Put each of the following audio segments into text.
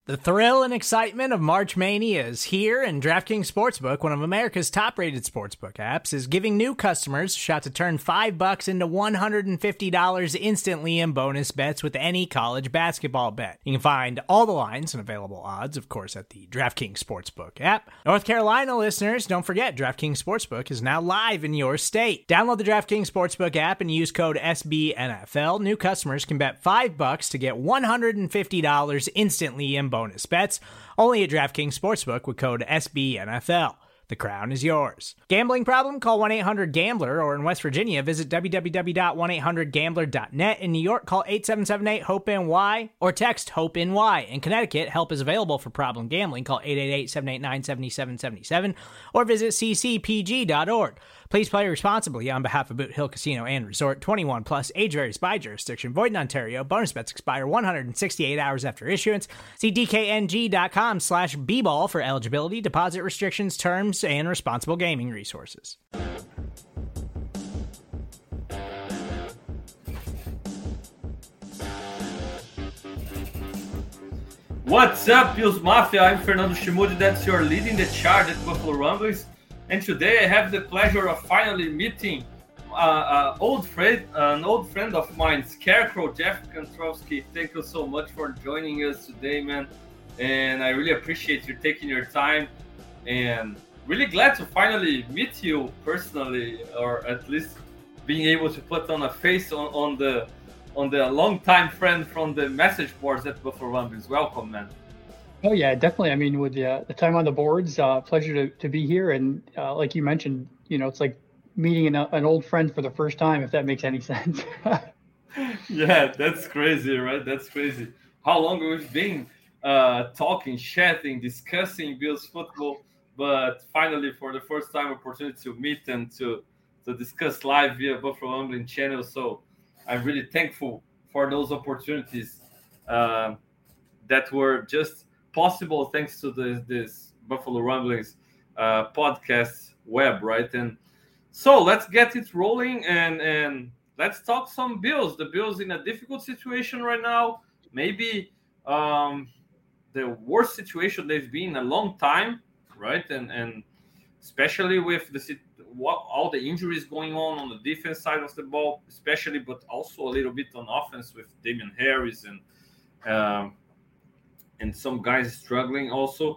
The thrill and excitement of March Mania is here, and DraftKings Sportsbook, one of America's top-rated sportsbook apps, is giving new customers a shot to turn $5 into $150 instantly in bonus bets with any college basketball bet. You can find all the lines and available odds, of course, at the DraftKings Sportsbook app. North Carolina listeners, don't forget, DraftKings Sportsbook is now live in your state. Download the DraftKings Sportsbook app and use code SBNFL. New customers can bet $5 to get $150 instantly in bonus bets, only at DraftKings Sportsbook with code SBNFL. The crown is yours. Gambling problem? Call 1-800-GAMBLER, or in West Virginia, visit www.1800gambler.net. In New York, call 877-8-HOPE-NY or text HOPE-NY. In Connecticut, help is available for problem gambling. Call 888-789-7777 or visit ccpg.org. Please play responsibly on behalf of Boot Hill Casino and Resort. 21 plus, age varies by jurisdiction. Void in Ontario. Bonus bets expire 168 hours after issuance. See dkng.com/bball for eligibility, deposit restrictions, terms, and responsible gaming resources. What's up, Bills Mafia? I'm Fernando Shimudi. That's your leading the charge at Buffalo Rumblings. And today I have the pleasure of finally meeting an old friend of mine, Scarecrow, Jeff Kantrovsky. Thank you so much for joining us today, man. And I really appreciate you taking your time, and really glad to finally meet you personally, or at least being able to put on a face on the long-time friend from the message boards at Buffalo Rumblings. Welcome, man. Oh yeah, definitely. I mean, with the time on the boards, pleasure to be here. And like you mentioned, it's like meeting an old friend for the first time, if that makes any sense. Yeah, that's crazy, right? That's crazy. How long we've been talking, chatting, discussing Bills football, but finally, for the first time, opportunity to meet and to discuss live via Buffalo Rumbling channel. So I'm really thankful for those opportunities that were just possible thanks to this Buffalo Rumblings podcast web, right? And so let's get it rolling and let's talk some Bills. The Bills in a difficult situation right now, maybe the worst situation they've been in a long time, right? And especially with all the injuries going on the defense side of the ball, especially, but also a little bit on offense with Damian Harris and some guys struggling also.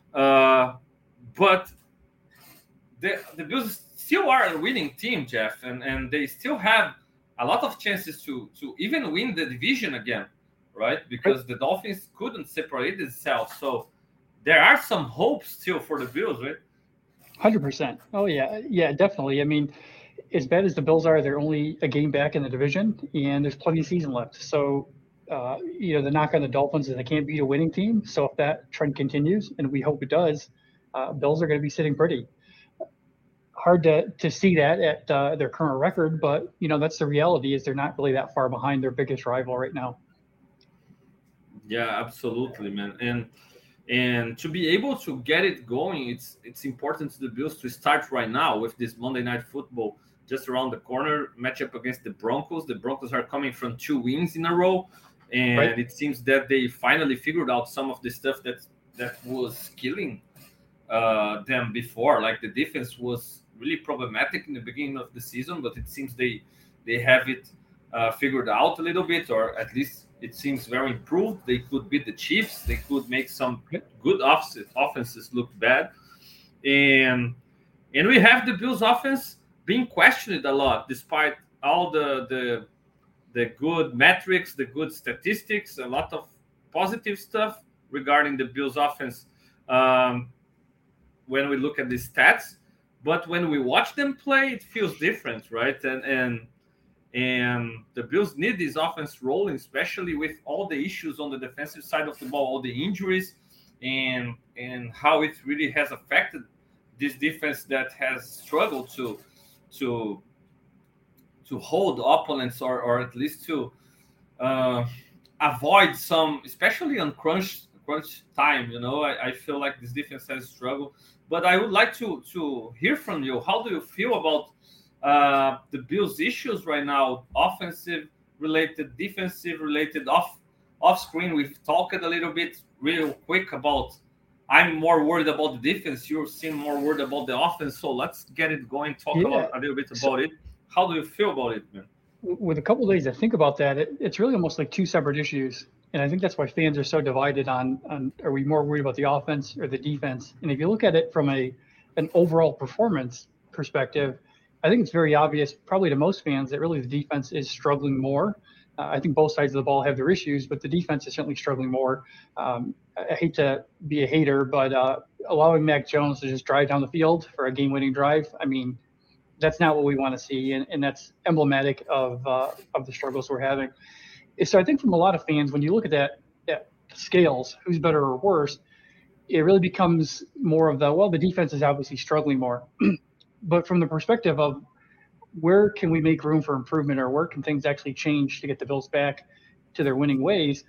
But the Bills still are a winning team, Jeff, and they still have a lot of chances to even win the division again, right? Because the Dolphins couldn't separate itself. So there are some hopes still for the Bills, right? 100%. Oh yeah, definitely. I mean, as bad as the Bills are, they're only a game back in the division, and there's plenty of season left. So the knock on the Dolphins is they can't beat a winning team. So if that trend continues, and we hope it does, Bills are going to be sitting pretty. Hard to see that at their current record, but that's the reality. Is they're not really that far behind their biggest rival right now. Yeah, absolutely, man. And to be able to get it going, it's important to the Bills to start right now with this Monday Night Football just around the corner matchup against the Broncos. The Broncos are coming from 2 wins in a row. And right. It seems that they finally figured out some of the stuff that was killing them before. Like the defense was really problematic in the beginning of the season, but it seems they have it figured out a little bit, or at least it seems very improved. They could beat the Chiefs. They could make some good offenses look bad. And we have the Bills offense being questioned a lot, despite all the good metrics, the good statistics, a lot of positive stuff regarding the Bills offense when we look at the stats. But when we watch them play, it feels different, right? And the Bills need this offense rolling, especially with all the issues on the defensive side of the ball, all the injuries, and how it really has affected this defense that has struggled to hold opponents or at least to avoid some, especially on crunch time. I feel like this defense has struggled. But I would like to hear from you. How do you feel about the Bills' issues right now? Offensive related, defensive related, off screen, we've talked a little bit real quick about. I'm more worried about the defense. You seem more worried about the offense. So let's get it going. Talk about a little bit about it. How do you feel about it, man? With a couple of days to think about that, it's really almost like two separate issues. And I think that's why fans are so divided on are we more worried about the offense or the defense? And if you look at it from an overall performance perspective, I think it's very obvious, probably to most fans, that really the defense is struggling more. I think both sides of the ball have their issues, but the defense is certainly struggling more. I hate to be a hater, but allowing Mac Jones to just drive down the field for a game-winning drive, I mean, that's not what we want to see, and that's emblematic of the struggles we're having. So I think from a lot of fans, when you look at that scales, who's better or worse, it really becomes more of the defense is obviously struggling more. But from the perspective of where can we make room for improvement, or where can things actually change to get the Bills back to their winning ways,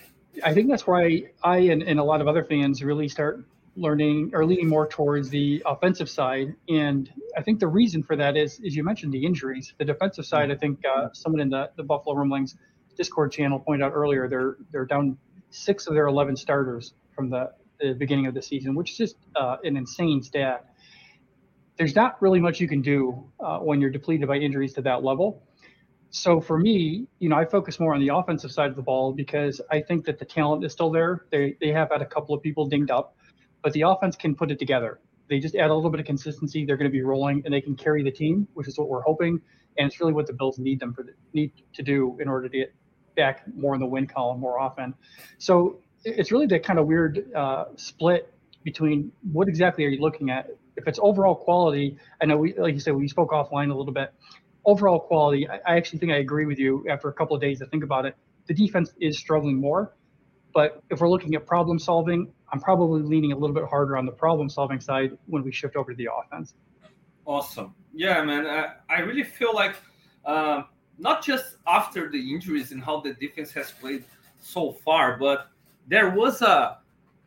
I think that's why I and a lot of other fans really start learning or leaning more towards the offensive side. And I think the reason for that is you mentioned the injuries. The defensive side, I think someone in the Buffalo Rumblings Discord channel pointed out earlier, they're down 6 of their 11 starters from the beginning of the season, which is just an insane stat. There's not really much you can do when you're depleted by injuries to that level. So for me, I focus more on the offensive side of the ball because I think that the talent is still there. They have had a couple of people dinged up, but the offense can put it together. They just add a little bit of consistency. They're going to be rolling, and they can carry the team, which is what we're hoping. And it's really what the Bills need to do in order to get back more in the win column more often. So it's really that kind of weird split between what exactly are you looking at. If it's overall quality, I know like you said, we spoke offline a little bit. Overall quality, I actually think I agree with you after a couple of days to think about it. The defense is struggling more, but if we're looking at problem solving, I'm probably leaning a little bit harder on the problem solving side when we shift over to the offense. Awesome. Yeah, man. I really feel like not just after the injuries and how the defense has played so far, but there was a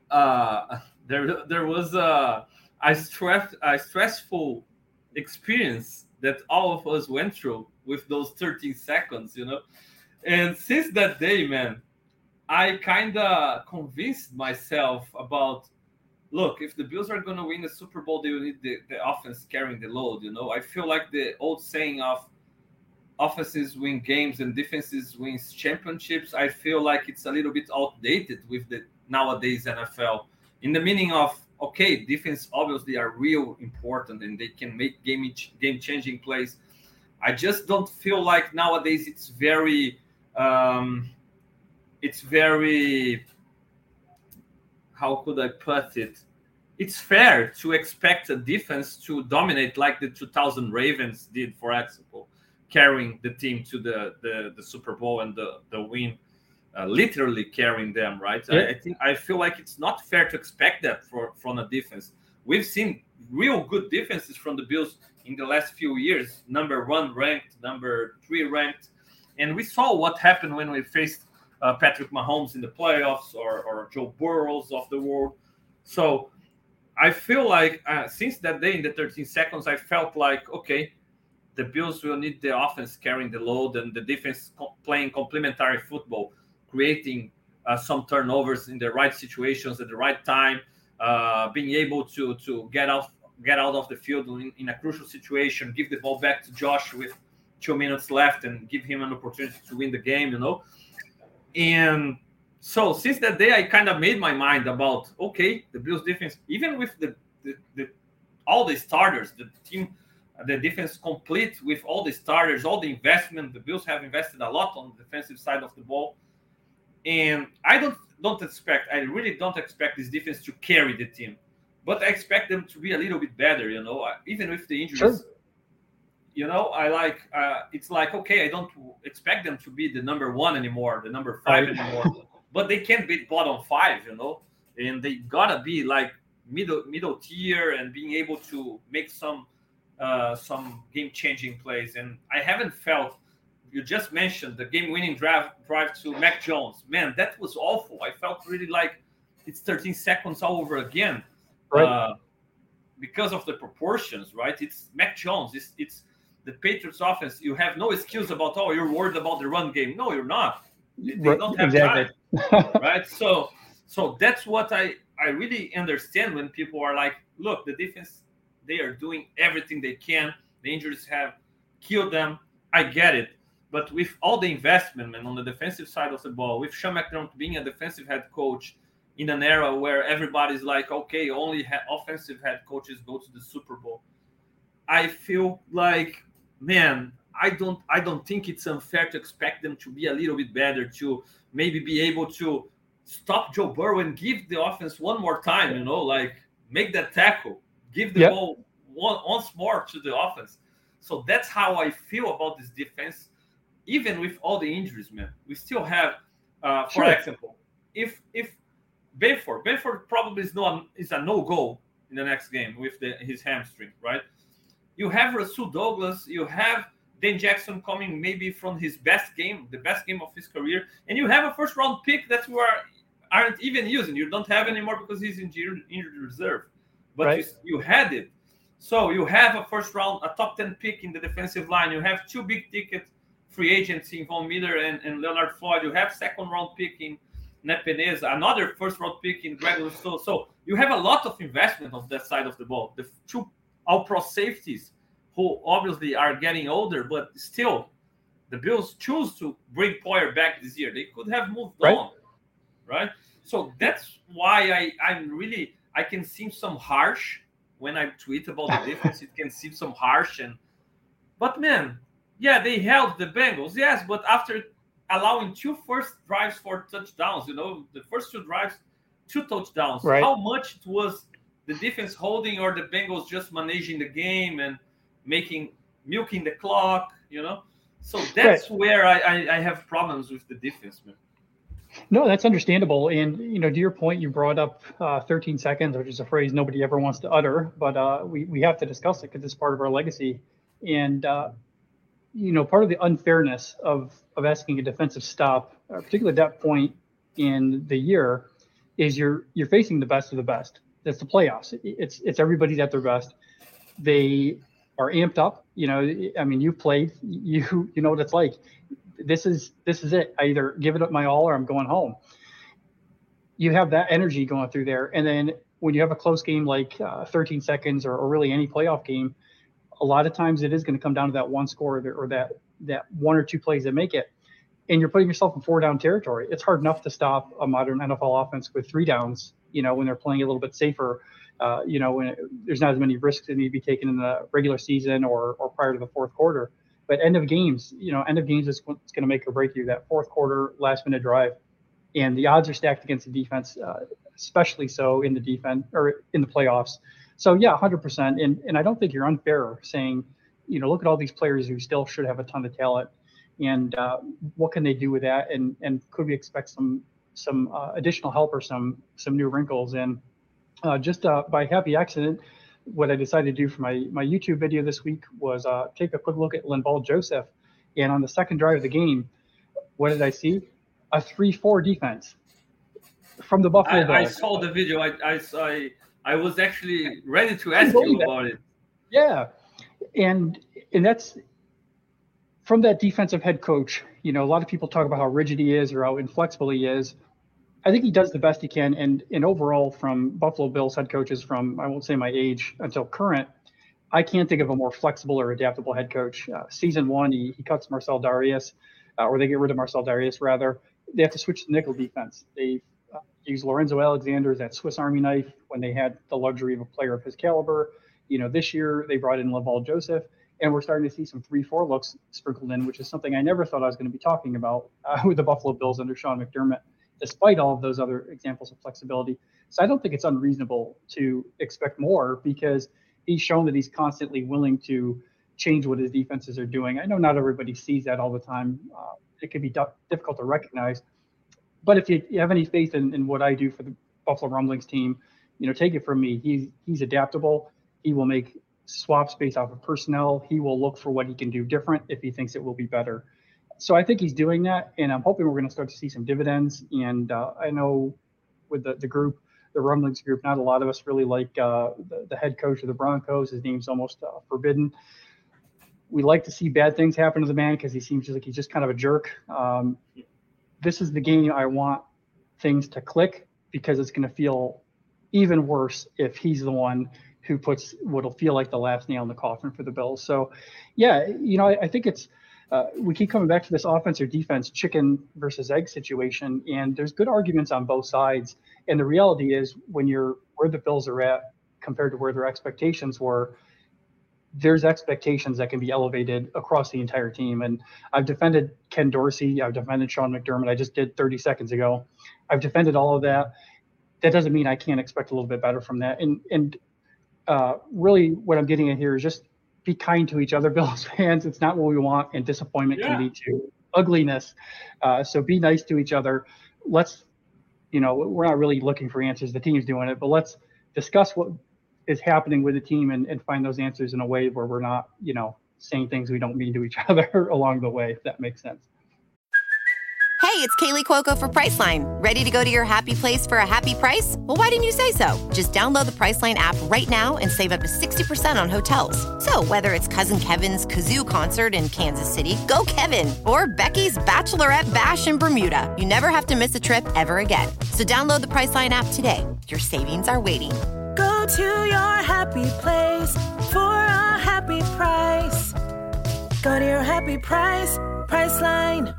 stressful experience that all of us went through with those 13 seconds, And since that day, man, I kind of convinced myself about, look, if the Bills are going to win the Super Bowl, they will need the offense carrying the load, I feel like the old saying of offenses win games and defenses wins championships, I feel like it's a little bit outdated with the nowadays NFL, in the meaning of, okay, defense obviously are real important and they can make game-changing plays. I just don't feel like nowadays it's very, how could I put it? It's fair to expect a defense to dominate like the 2000 Ravens did, for example, carrying the team to the Super Bowl and the win. Literally carrying them, right? Yeah. I feel like it's not fair to expect that from a defense. We've seen real good defenses from the Bills in the last few years, number 1 ranked, number 3 ranked, and we saw what happened when we faced Patrick Mahomes in the playoffs or Joe Burrows of the world. So I feel like since that day in the 13 seconds, I felt like, okay, the Bills will need the offense carrying the load and the defense playing complementary football, creating some turnovers in the right situations at the right time, being able to get out of the field in a crucial situation, give the ball back to Josh with 2 minutes left and give him an opportunity to win the game, And so since that day, I kind of made my mind about, okay, the Bills defense, even with all the starters, the defense complete with all the starters, all the investment, the Bills have invested a lot on the defensive side of the ball. And I really don't expect this defense to carry the team, but I expect them to be a little bit better, even with the injuries. Sure. It's like, okay, I don't expect them to be the number 1 anymore, the number 5 anymore, but they can't be bottom 5, and they gotta be like middle tier and being able to make some game-changing plays. And I haven't felt. You just mentioned the game-winning drive to Mac Jones. Man, that was awful. I felt really like it's 13 seconds all over again, right? Because of the proportions, right? It's Mac Jones. It's the Patriots offense. You have no excuse about, you're worried about the run game. No, you're not. They don't have time. right? So that's what I really understand when people are like, look, the defense, they are doing everything they can. The injuries have killed them. I get it. But with all the investment, man, on the defensive side of the ball, with Sean McDermott being a defensive head coach in an era where everybody's like, okay, only offensive head coaches go to the Super Bowl, I feel like, man, I don't think it's unfair to expect them to be a little bit better, to maybe be able to stop Joe Burrow and give the offense one more time, like make that tackle, give the ball once more to the offense. So that's how I feel about this defense. Even with all the injuries, man, we still have, for example, if Benford probably is a no-go in the next game with his hamstring, right? You have Rasul Douglas, you have Dan Jackson coming maybe from his best game, the best game of his career, and you have a first-round pick that you aren't even using. You don't have anymore because he's injured reserve, but you had it. So you have a first-round, a top 10 pick in the defensive line. You have two big-ticket free agents in Von Miller and Leonard Floyd. You have second-round pick in Ned Peneza, another first-round pick in Greg Rousseau. So you have a lot of investment on that side of the ball. The two all-pro safeties who obviously are getting older, but still the Bills choose to bring Poyer back this year. They could have moved on, right? So that's why I can seem some harsh when I tweet about the defense. It can seem some harsh, but man, yeah, they held the Bengals, yes, but after allowing two first drives for touchdowns, the first two drives, 2 touchdowns. Right. How much it was the defense holding or the Bengals just managing the game and milking the clock, So that's where I have problems with the defense, man. No, that's understandable. And, to your point, you brought up 13 seconds, which is a phrase nobody ever wants to utter, but we have to discuss it because it's part of our legacy. And, part of the unfairness of asking a defensive stop, particularly at that point in the year, is you're facing the best of the best. That's the playoffs. It's everybody's at their best. They are amped up. You've played. You know what it's like. This is it. I either give it up my all or I'm going home. You have that energy going through there, and then when you have a close game like 13 seconds or really any playoff game, a lot of times it is going to come down to that one score or that one or two plays that make it. And you're putting yourself in 4-down territory. It's hard enough to stop a modern NFL offense with 3 downs, when they're playing a little bit safer, when there's not as many risks that need to be taken in the regular season or prior to the fourth quarter. But end of games is going to make or break you, that fourth quarter, last minute drive. And the odds are stacked against the defense, especially so in the defense or in the playoffs. So, yeah, 100%. And I don't think you're unfair saying, look at all these players who still should have a ton of talent. And what can they do with that? And could we expect some additional help or some new wrinkles? And just by happy accident, what I decided to do for my YouTube video this week was take a quick look at Linval Joseph. And on the second drive of the game, what did I see? A 3-4 defense from the Buffalo Bills. I saw the video. I was actually ready to ask you about it. Yeah. And that's from that defensive head coach. A lot of people talk about how rigid he is or how inflexible he is. I think he does the best he can. And overall, from Buffalo Bills head coaches from, I won't say my age until current, I can't think of a more flexible or adaptable head coach. Season 1, he cuts Marcel Darius, or they get rid of Marcel Darius, rather. They have to switch to nickel defense. They use Lorenzo Alexander as that Swiss Army knife when they had the luxury of a player of his caliber. This year they brought in Linval Joseph, and we're starting to see some 3-4 looks sprinkled in, which is something I never thought I was going to be talking about with the Buffalo Bills under Sean McDermott, despite all of those other examples of flexibility. So I don't think it's unreasonable to expect more because he's shown that he's constantly willing to change what his defenses are doing. I know not everybody sees that all the time. It can be difficult to recognize. But if you have any faith in what I do for the Buffalo Rumblings team, take it from me. He's adaptable. He will make swaps based off of personnel. He will look for what he can do different if he thinks it will be better. So I think he's doing that, and I'm hoping we're going to start to see some dividends. And I know with the group, the Rumblings group, not a lot of us really like the head coach of the Broncos. His name's almost forbidden. We like to see bad things happen to the man because he seems like he's just kind of a jerk. This is the game I want things to click, because it's going to feel even worse if he's the one who puts what'll feel like the last nail in the coffin for the Bills. So, yeah, I think it's we keep coming back to this offense or defense chicken versus egg situation, and there's good arguments on both sides. And the reality is, when you're where the Bills are at compared to where their expectations were, there's expectations that can be elevated across the entire team. And I've defended Ken Dorsey. I've defended Sean McDermott. I just did 30 seconds ago. I've defended all of that. That doesn't mean I can't expect a little bit better from that. And really what I'm getting at here is just be kind to each other, Bills fans. It's not what we want, and disappointment can lead to ugliness. So be nice to each other. Let's, we're not really looking for answers. The team's doing it, but let's discuss what is happening with the team and find those answers in a way where we're not, saying things we don't mean to each other along the way, if that makes sense. Hey, it's Kaylee Cuoco for Priceline. Ready to go to your happy place for a happy price? Well, why didn't you say so? Just download the Priceline app right now and save up to 60% on hotels. So whether it's Cousin Kevin's Kazoo Concert in Kansas City, go Kevin, or Becky's Bachelorette Bash in Bermuda, you never have to miss a trip ever again. So download the Priceline app today. Your savings are waiting. Go to your happy place for a happy price. Go to your happy price, Priceline.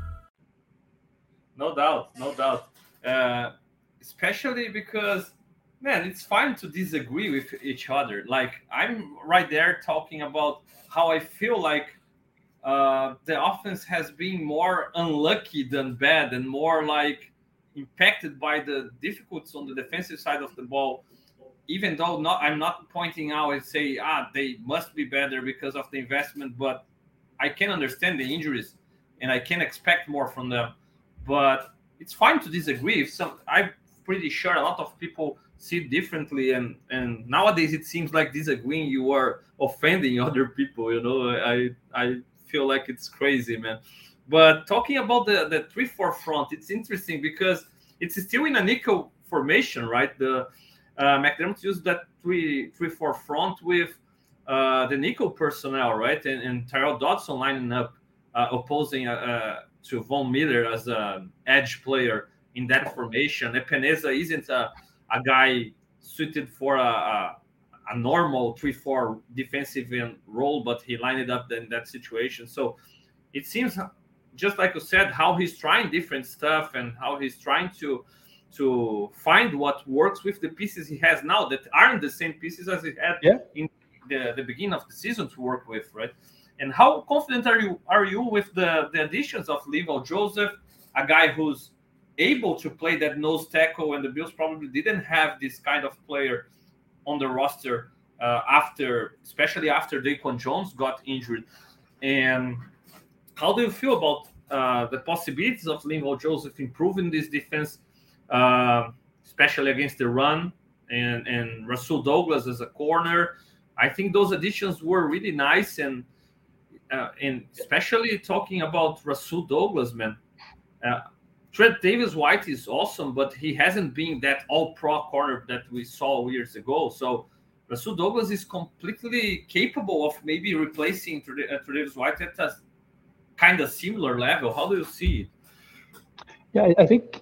No doubt. Especially because, man, it's fine to disagree with each other. Like, I'm right there talking about how I feel like the offense has been more unlucky than bad, and more like impacted by the difficulties on the defensive side of the ball. Even though I'm not pointing out and say, they must be better because of the investment, but I can understand the injuries and I can expect more from them. But it's fine to disagree. I'm pretty sure a lot of people see it differently, and nowadays it seems like disagreeing, you are offending other people. I feel like it's crazy, man. But talking about the 3-4 front, it's interesting because it's still in a nickel formation, right? The McDermott used that 3-4 front with the nickel personnel, right? And Tyrell Dodson lining up, opposing to Von Miller as an edge player in that formation. Epenesa isn't a guy suited for a normal 3-4 defensive end role, but he lined it up in that situation. So it seems, just like you said, how he's trying different stuff and how he's trying to find what works with the pieces he has now that aren't the same pieces as he had in the beginning of the season to work with, right? And how confident are you with the additions of Linval Joseph, a guy who's able to play that nose tackle, and the Bills probably didn't have this kind of player on the roster especially after Daquan Jones got injured? And how do you feel about the possibilities of Linval Joseph improving this defense, especially against the run, and Rasul Douglas as a corner? I think those additions were really nice, and especially talking about Rasul Douglas, man. Trent Davis-White is awesome, but he hasn't been that all-pro corner that we saw years ago. So Rasul Douglas is completely capable of maybe replacing Trent Davis-White at a kind of similar level. How do you see it? Yeah, I think,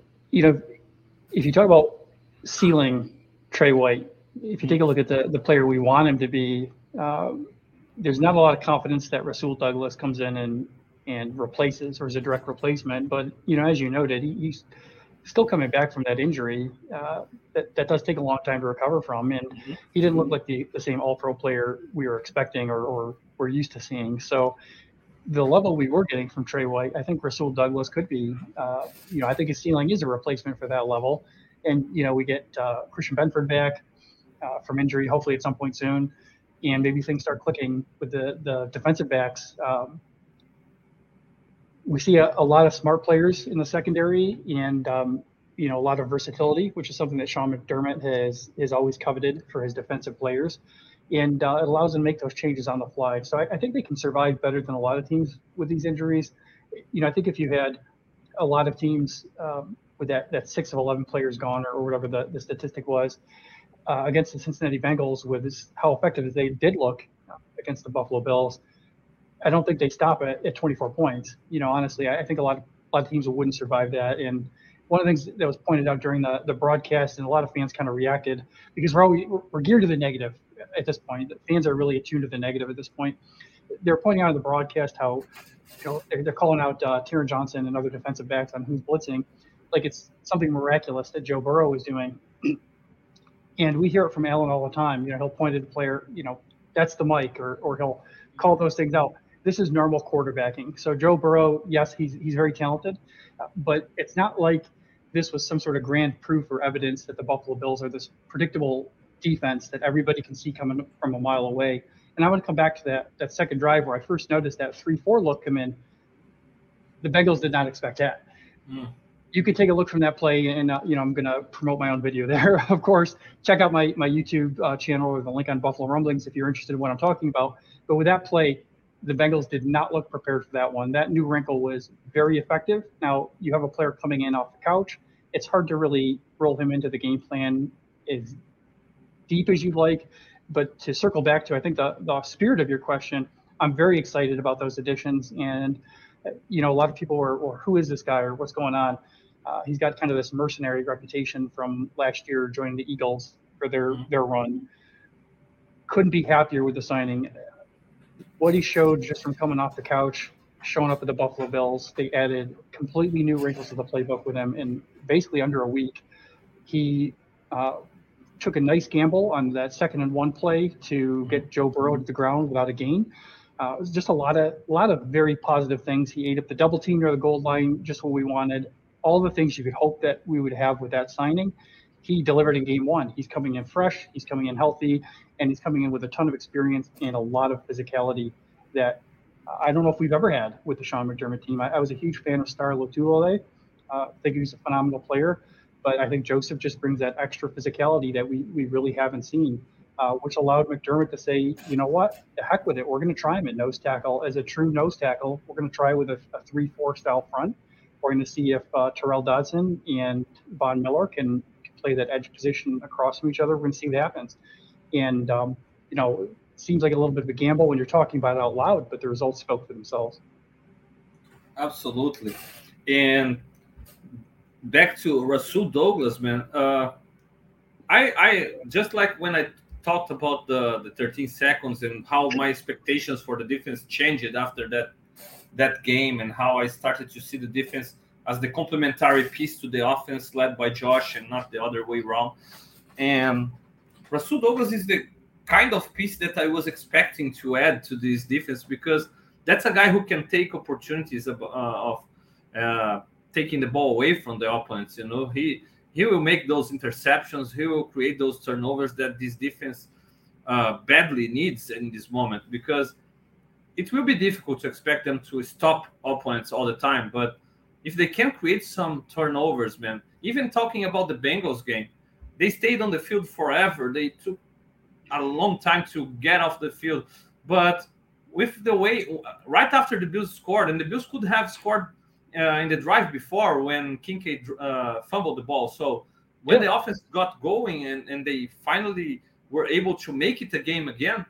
if you talk about ceiling Trey White, if you take a look at the player we want him to be, there's not a lot of confidence that Rasul Douglas comes in and replaces, or is a direct replacement. But, as you noted, he's still coming back from that injury. That does take a long time to recover from. And he didn't look like the same all-pro player we were expecting or we're used to seeing. So the level we were getting from Trey White, I think Rasul Douglas could be, I think his ceiling is a replacement for that level. And, we get Christian Benford back from injury, hopefully at some point soon. And maybe things start clicking with the defensive backs. We see a lot of smart players in the secondary, and a lot of versatility, which is something that Sean McDermott has always coveted for his defensive players, and it allows them to make those changes on the fly. So I think they can survive better than a lot of teams with these injuries. I think if you had a lot of teams with that 6 of 11 players gone, or whatever the statistic was, against the Cincinnati Bengals, with how effective they did look against the Buffalo Bills, I don't think they stop at 24 points. Honestly, I think a lot of teams wouldn't survive that. And one of the things that was pointed out during the broadcast, and a lot of fans kind of reacted because we're geared to the negative at this point. The fans are really attuned to the negative at this point. They're pointing out in the broadcast how they're calling out Taron Johnson and other defensive backs on who's blitzing, like it's something miraculous that Joe Burrow is doing. And we hear it from Allen all the time. He'll point at the player, that's the mic, or he'll call those things out. This is normal quarterbacking. So Joe Burrow, yes, he's very talented, but it's not like this was some sort of grand proof or evidence that the Buffalo Bills are this predictable defense that everybody can see coming from a mile away. And I want to come back to that second drive where I first noticed that 3-4 look come in. The Bengals did not expect that. You can take a look from that play, and I'm going to promote my own video there. Of course, check out my YouTube channel with a link on Buffalo Rumblings if you're interested in what I'm talking about. But with that play, the Bengals did not look prepared for that one. That new wrinkle was very effective. Now, you have a player coming in off the couch. It's hard to really roll him into the game plan as deep as you'd like. But to circle back to, I think, the spirit of your question, I'm very excited about those additions. And, a lot of people or who is this guy or what's going on? He's got kind of this mercenary reputation from last year joining the Eagles for their run. Couldn't be happier with the signing. What he showed just from coming off the couch, showing up at the Buffalo Bills, they added completely new wrinkles to the playbook with him in basically under a week. He took a nice gamble on that 2nd and 1 play to get Joe Burrow to the ground without a gain. It was just a lot of very positive things. He ate up the double team near the goal line, just what we wanted. All the things you could hope that we would have with that signing, he delivered in game 1. He's coming in fresh, he's coming in healthy, and he's coming in with a ton of experience and a lot of physicality that I don't know if we've ever had with the Sean McDermott team. I was a huge fan of Star Lotulelei. I think he's a phenomenal player, but I think Joseph just brings that extra physicality that we really haven't seen, which allowed McDermott to say, you know what, the heck with it. We're going to try him at nose tackle. As a true nose tackle, we're going to try with a 3-4 style front. We're going to see if Terrell Dodson and Von Miller can play that edge position across from each other. We're going to see what happens. And, it seems like a little bit of a gamble when you're talking about it out loud, but the results spoke for themselves. Absolutely. And back to Rasul Douglas, man. I just like when I talked about the 13 seconds and how my expectations for the defense changed after that game, and how I started to see the defense as the complementary piece to the offense led by Josh and not the other way around. And Rasul Douglas is the kind of piece that I was expecting to add to this defense, because that's a guy who can take opportunities of taking the ball away from the opponents. He will make those interceptions. He will create those turnovers that this defense badly needs in this moment, because it will be difficult to expect them to stop opponents all the time. But if they can create some turnovers, man, even talking about the Bengals game, they stayed on the field forever. They took a long time to get off the field. But with the way, right after the Bills scored, and the Bills could have scored in the drive before when Kincaid fumbled the ball. So when the offense got going and they finally were able to make it a game again,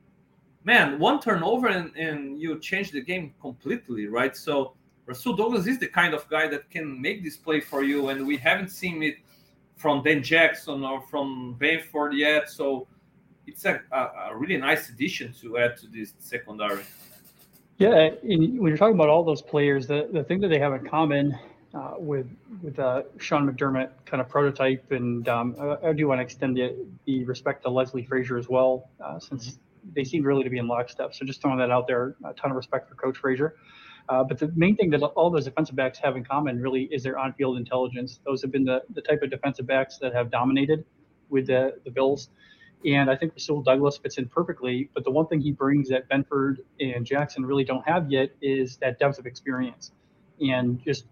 man, one turnover and you change the game completely, right? So Rasul Douglas is the kind of guy that can make this play for you, and we haven't seen it from Dan Jackson or from Benford yet. So it's a really nice addition to add to this secondary. Yeah, when you're talking about all those players, the thing that they have in common with Sean McDermott kind of prototype, and I do want to extend the respect to Leslie Frazier as well, since they seem really to be in lockstep. So just throwing that out there, a ton of respect for Coach Frazier. But the main thing that all those defensive backs have in common really is their on-field intelligence. Those have been the type of defensive backs that have dominated with the Bills. And I think Rasul Douglas fits in perfectly. But the one thing he brings that Benford and Jackson really don't have yet is that depth of experience. And just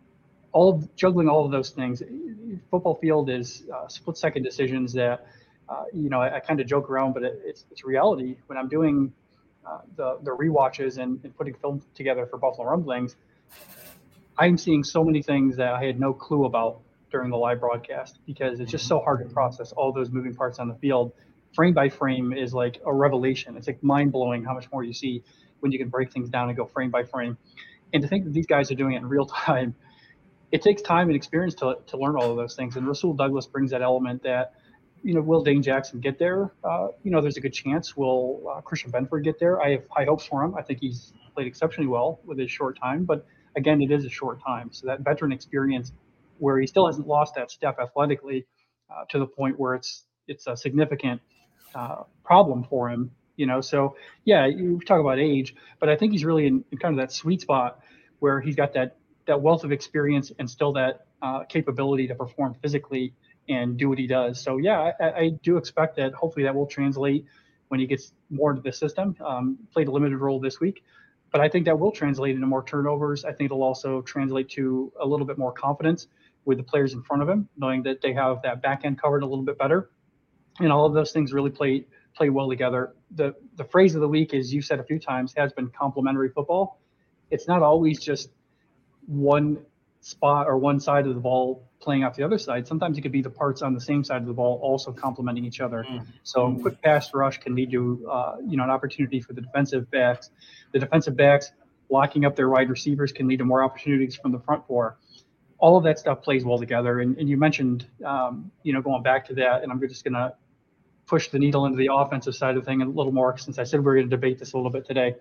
juggling all of those things. Football field is split-second decisions that, I kind of joke around, but it's reality. When I'm doing the rewatches and putting film together for Buffalo Rumblings, I'm seeing so many things that I had no clue about during the live broadcast, because it's just so hard to process all those moving parts on the field. Frame by frame is like a revelation. It's like mind-blowing how much more you see when you can break things down and go frame by frame. And to think that these guys are doing it in real time, it takes time and experience to learn all of those things. And Rasul Douglas brings that element that, will Dane Jackson get there? There's a good chance. Will Christian Benford get there? I have high hopes for him. I think he's played exceptionally well with his short time, but again, it is a short time. So that veteran experience where he still hasn't lost that step athletically to the point where it's a significant problem for him, So yeah, you talk about age, but I think he's really in kind of that sweet spot where he's got that wealth of experience and still that capability to perform physically and do what he does. So yeah, I do expect that hopefully that will translate when he gets more into the system. Played a limited role this week, but I think that will translate into more turnovers. I think it'll also translate to a little bit more confidence with the players in front of him, knowing that they have that back end covered a little bit better. And all of those things really play well together. The phrase of the week, as you said a few times, has been complementary football. It's not always just one spot or one side of the ball playing off the other side. Sometimes it could be the parts on the same side of the ball also complementing each other. So quick pass rush can lead to an opportunity for the defensive backs. The defensive backs locking up their wide receivers can lead to more opportunities from the front four. All of that stuff plays well together. And you mentioned, going back to that, and I'm just going to push the needle into the offensive side of the thing a little more, since I said we were going to debate this a little bit today.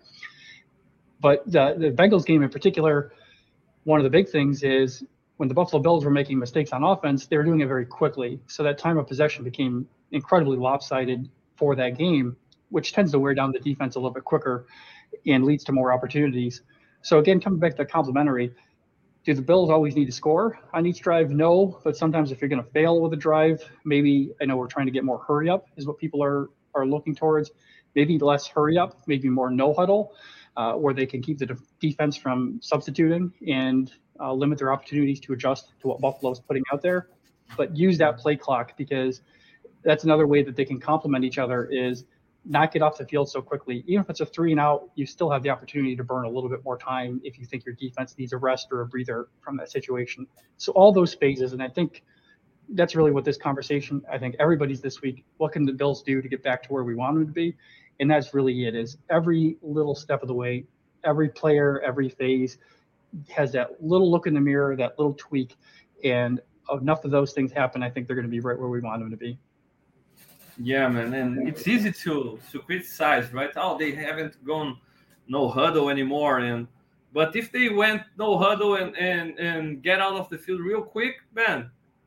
But the Bengals game in particular, one of the big things is when the Buffalo Bills were making mistakes on offense, they were doing it very quickly. So that time of possession became incredibly lopsided for that game, which tends to wear down the defense a little bit quicker and leads to more opportunities. So again, coming back to complementary, do the Bills always need to score on each drive? No, but sometimes if you're going to fail with a drive, maybe, I know we're trying to get more hurry up is what people are looking towards. Maybe less hurry up, maybe more no huddle, where they can keep the defense from substituting and limit their opportunities to adjust to what Buffalo's putting out there. But use that play clock, because that's another way that they can complement each other, is not get off the field so quickly. Even if it's a 3-and-out, you still have the opportunity to burn a little bit more time if you think your defense needs a rest or a breather from that situation. So all those phases, and I think that's really what this conversation, I think everybody's this week, what can the Bills do to get back to where we want them to be? And that's really it, is every little step of the way, every player, every phase has that little look in the mirror, that little tweak, and enough of those things happen, I think they're going to be right where we want them to be. Yeah, man, and it's easy to criticize, right? Oh, they haven't gone no huddle anymore, but if they went no huddle and get out of the field real quick, man,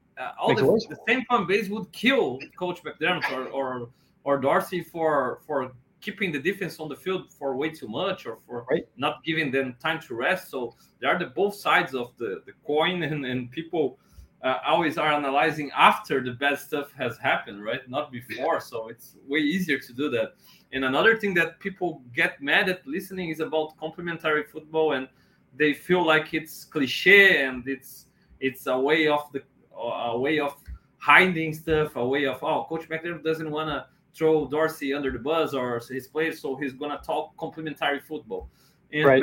the same fan base would kill Coach McDermott or Dorsey for keeping the defense on the field for way too much, or for not giving them time to rest. So there are both sides of the coin, and people always are analyzing after the bad stuff has happened, right? Not before. So it's way easier to do that. And another thing that people get mad at listening is about complementary football, and they feel like it's cliche and it's a way of hiding stuff, a way of, Coach McDermott doesn't want to throw Dorsey under the bus or his players, so he's gonna talk complementary football. And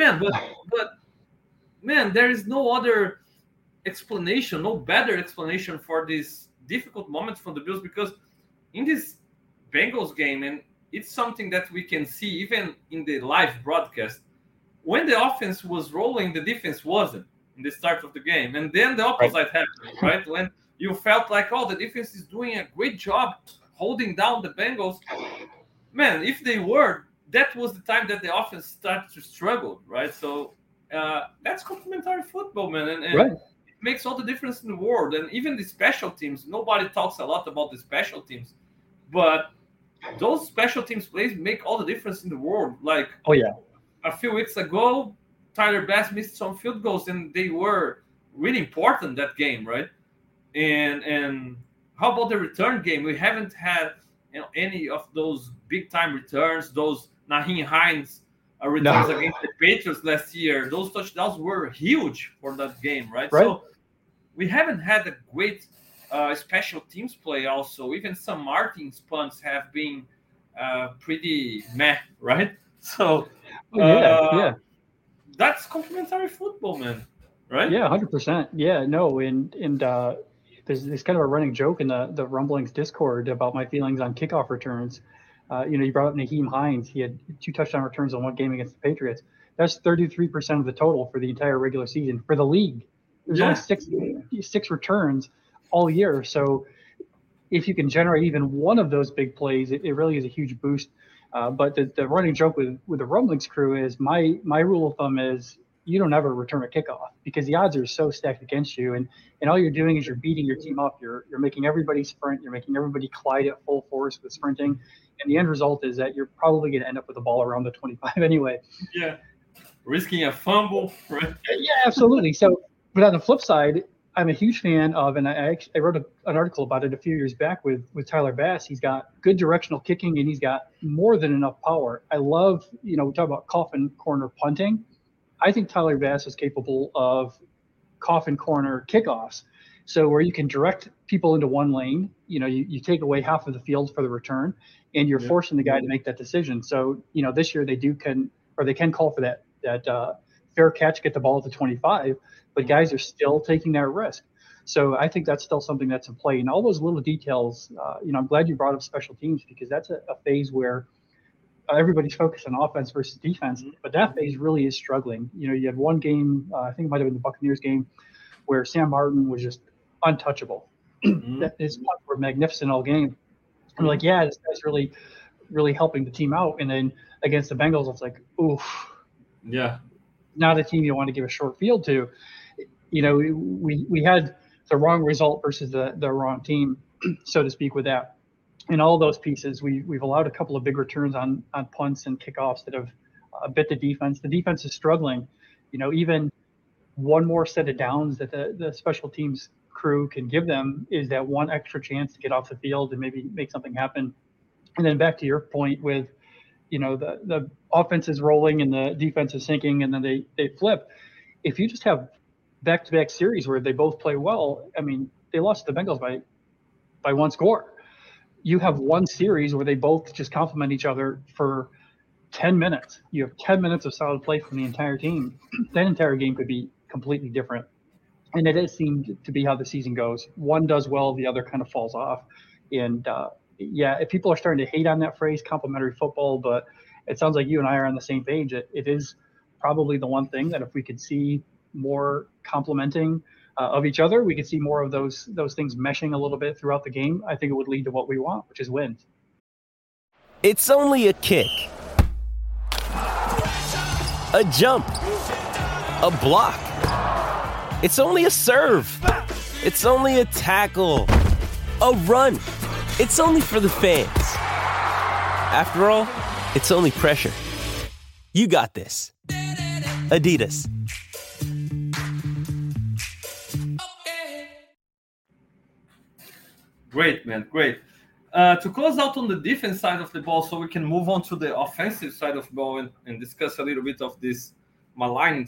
man, there is no other explanation, no better explanation for this difficult moment from the Bills, because in this Bengals game, and it's something that we can see even in the live broadcast, when the offense was rolling, the defense wasn't in the start of the game, and then the opposite happened, right? When you felt like, the defense is doing a great job holding down the Bengals, man, if they were, that was the time that the offense started to struggle, right? So that's complementary football, man, and it makes all the difference in the world. And even the special teams, nobody talks a lot about the special teams, but those special teams plays make all the difference in the world. Like, a few weeks ago, Tyler Bass missed some field goals, and they were really important that game, right? And how about the return game? We haven't had any of those big time returns, those Nyheim Hines returns against the Patriots last year. Those touchdowns were huge for that game, right? So we haven't had a great special teams play also. Even some Martin's punts have been pretty meh, right? So that's complementary football, man, right? Yeah, 100%. Yeah, no, and there's kind of a running joke in the Rumblings Discord about my feelings on kickoff returns. You brought up Nyheim Hines. He had 2 touchdown returns on one game against the Patriots. That's 33% of the total for the entire regular season for the league. There's only six returns all year. So if you can generate even one of those big plays, it really is a huge boost. But the running joke with the Rumblings crew is my rule of thumb is you don't ever return a kickoff because the odds are so stacked against you. And all you're doing is you're beating your team up. You're making everybody sprint. You're making everybody collide at full force with sprinting. And the end result is that you're probably going to end up with the ball around the 25 anyway. Yeah. Risking a fumble, right? Yeah, absolutely. So, but on the flip side, I'm a huge fan of, and I wrote an article about it a few years back with Tyler Bass. He's got good directional kicking and he's got more than enough power. I love, we talk about coffin corner punting. I think Tyler Bass is capable of coffin corner kickoffs. So where you can direct people into one lane, you take away half of the field for the return and you're forcing the guy to make that decision. So, this year they can call for that fair catch, get the ball at the 25, but guys are still taking that risk. So I think that's still something that's in play. And all those little details, I'm glad you brought up special teams because that's a phase where everybody's focused on offense versus defense, but that phase really is struggling. You had one game, I think it might have been the Buccaneers game, where Sam Martin was just untouchable. His punts were magnificent all game. I'm like, yeah, this guy's really, really helping the team out. And then against the Bengals, it's like, oof. Yeah. Not a team you want to give a short field to. We had the wrong result versus the wrong team, so to speak, with that. In all those pieces, we've allowed a couple of big returns on punts and kickoffs that have bit the defense. The defense is struggling. Even one more set of downs that the special teams crew can give them is that one extra chance to get off the field and maybe make something happen. And then back to your point with, the offense is rolling and the defense is sinking and then they flip. If you just have back-to-back series where they both play well, they lost to the Bengals by one score. You have one series where they both just complement each other for 10 minutes. You have 10 minutes of solid play from the entire team. That entire game could be completely different. And it has seemed to be how the season goes. One does well, the other kind of falls off. And if people are starting to hate on that phrase, complementary football, but it sounds like you and I are on the same page. It is probably the one thing that if we could see more complementing of each other, we could see more of those things meshing a little bit throughout the game. I think it would lead to what we want, which is wins. It's only a kick, a jump, a block. It's only a serve. It's only a tackle, a run. It's only for the fans. After all, it's only pressure. You got this. Adidas. Great, man. Great. To close out on the defense side of the ball, so we can move on to the offensive side of the ball and discuss a little bit of this malign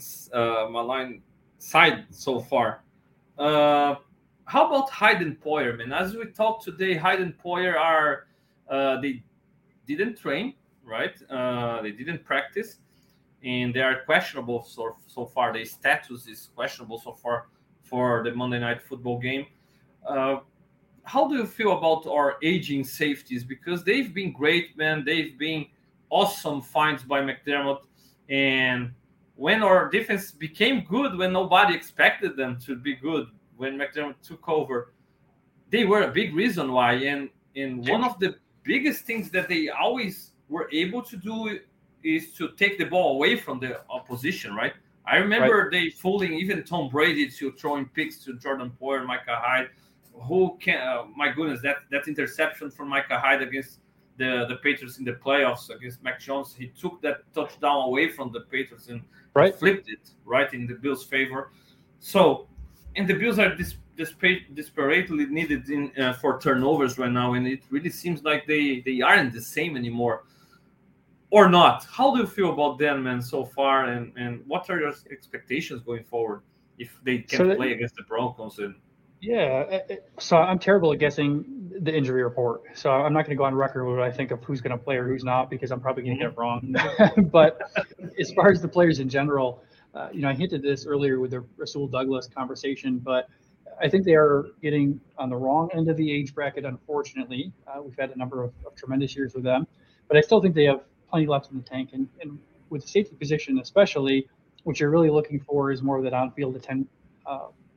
side so far. How about Hyde and Poyer, man? As we talked today, Hyde and Poyer are they didn't train, right? They didn't practice, and they are questionable so far. Their status is questionable so far for the Monday Night Football game. How do you feel about our aging safeties? Because they've been great, man. They've been awesome finds by McDermott. And when our defense became good, when nobody expected them to be good, when McDermott took over, they were a big reason why. And one of the biggest things that they always were able to do is to take the ball away from the opposition, right? I remember they fooling even Tom Brady to throwing picks to Jordan Poyer and Micah Hyde. Who can? My goodness, that interception from Micah Hyde against the Patriots in the playoffs against Mac Jones. He took that touchdown away from the Patriots and flipped it right in the Bills' favor. So, and the Bills are desperately needed for turnovers right now, and it really seems like they aren't the same anymore. Or not? How do you feel about them, man, so far? And what are your expectations going forward if they can play against the Broncos? Yeah, so I'm terrible at guessing the injury report. So I'm not going to go on record with what I think of who's going to play or who's not, because I'm probably going to get it wrong. But as far as the players in general, I hinted this earlier with the Rasul Douglas conversation, but I think they are getting on the wrong end of the age bracket, unfortunately. We've had a number of tremendous years with them, but I still think they have plenty left in the tank. And with the safety position especially, what you're really looking for is more of that on-field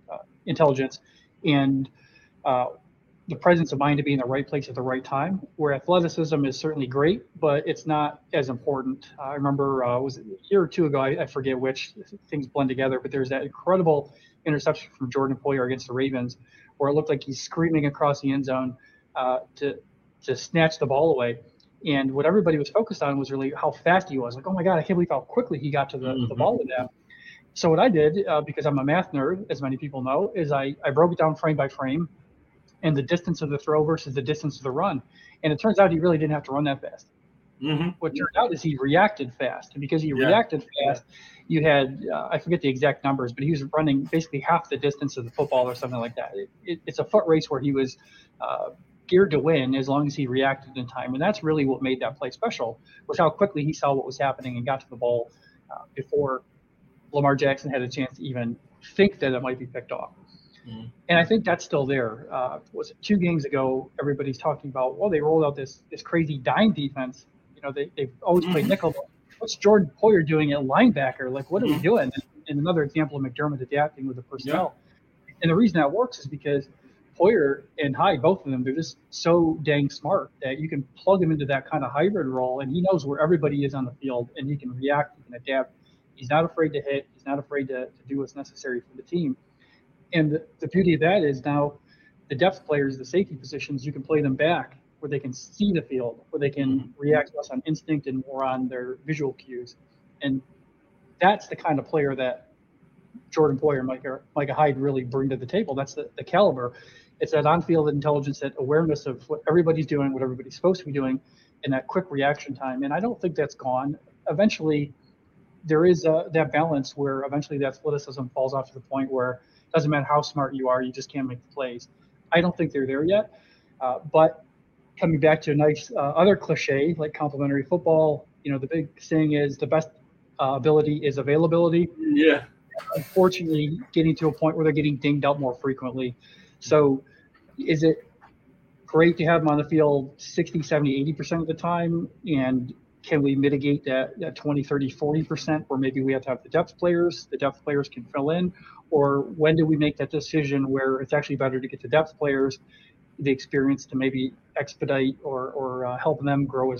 intelligence and the presence of mind to be in the right place at the right time, where athleticism is certainly great, but it's not as important. I remember was it a year or two ago, I forget which, things blend together, but there's that incredible interception from Jordan Poyer against the Ravens, where it looked like he's screaming across the end zone to snatch the ball away. And what everybody was focused on was really how fast he was. Like, oh my God, I can't believe how quickly he got to the ball with that. So what I did, because I'm a math nerd, as many people know, is I broke it down frame by frame and the distance of the throw versus the distance of the run. And it turns out he really didn't have to run that fast. What turned out is he reacted fast. And because he reacted fast, you had, I forget the exact numbers, but he was running basically half the distance of the football or something like that. It's a foot race where he was geared to win as long as he reacted in time. And that's really what made that play special, was how quickly he saw what was happening and got to the ball before Lamar Jackson had a chance to even think that it might be picked off. And I think that's still there. Was it 2 games ago? Everybody's talking about, well, they rolled out this crazy dime defense. You know, they've always played nickel. What's Jordan Poyer doing at linebacker? Like, what are we doing? And another example of McDermott adapting with the personnel. And the reason that works is because Poyer and Hyde, both of them, they're just so dang smart that you can plug him into that kind of hybrid role, and he knows where everybody is on the field, and he can react, he can adapt. He's not afraid to hit. He's not afraid to do what's necessary for the team. And the beauty of that is now the depth players, the safety positions, you can play them back where they can see the field, where they can react less on instinct and more on their visual cues. And that's the kind of player that Jordan Poyer and Micah Hyde really bring to the table. That's the caliber. It's that on-field intelligence, that awareness of what everybody's doing, what everybody's supposed to be doing, and that quick reaction time. And I don't think that's gone. Eventually, there is that balance where eventually that athleticism falls off to the point where it doesn't matter how smart you are, you just can't make the plays. I don't think they're there yet. But coming back to a nice other cliche like complementary football, you know, the big saying is the best ability is availability. Yeah. Unfortunately, getting to a point where they're getting dinged up more frequently. So is it great to have them on the field 60, 70, 80% of the time? And can we mitigate that 20, 30, 40% where maybe we have to have the depth players can fill in? Or when do we make that decision where it's actually better to get the depth players the experience to maybe expedite or help them grow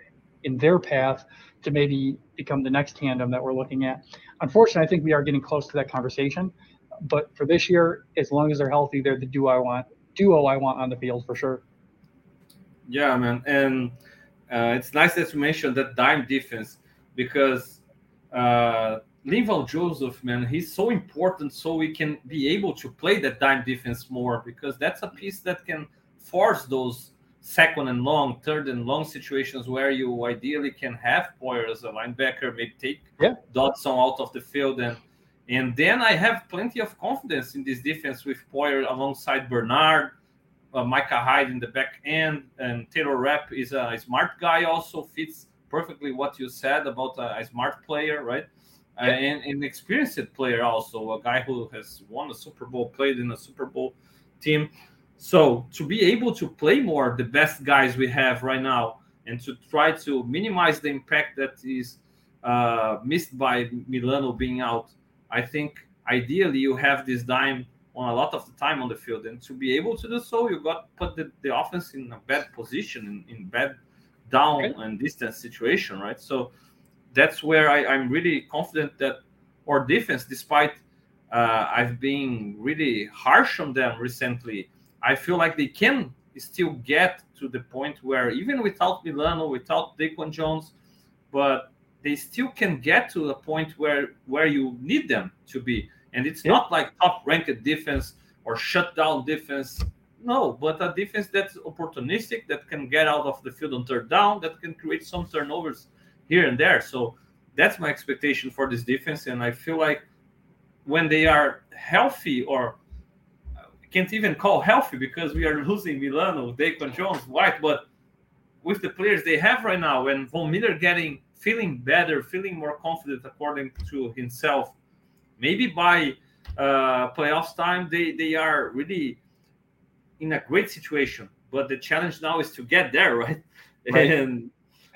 in their path to maybe become the next tandem that we're looking at? Unfortunately, I think we are getting close to that conversation. But for this year, as long as they're healthy, they're the duo I want on the field for sure. Yeah, man. And it's nice that you mentioned that dime defense, because Linval Joseph, man, he's so important so we can be able to play that dime defense more, because that's a piece that can force those second and long, third and long situations where you ideally can have Poyer as a linebacker, maybe take Dodson out of the field. And then I have plenty of confidence in this defense with Poyer alongside Bernard, Micah Hyde in the back end, and Taylor Rapp is a smart guy, also fits perfectly what you said about a smart player, right? And an experienced player also, a guy who has won a Super Bowl, played in a Super Bowl team. So to be able to play more the best guys we have right now and to try to minimize the impact that is missed by Milano being out, I think ideally you have this dime on a lot of the time on the field. And to be able to do so, you got to put the offense in a bad position, in bad down and distance situation, right? So that's where I'm really confident that our defense, despite I've been really harsh on them recently, I feel like they can still get to the point where even without Milano, without Daquan Jones, but they still can get to a point where you need them to be. And it's not like top-ranked defense or shut-down defense. No, but a defense that's opportunistic, that can get out of the field on third down, that can create some turnovers here and there. So that's my expectation for this defense. And I feel like when they are healthy, or I can't even call healthy because we are losing Milano, Daquan Jones, White, but with the players they have right now, and Von Miller feeling better, feeling more confident according to himself, maybe by playoffs time, they are really in a great situation. But the challenge now is to get there, right? And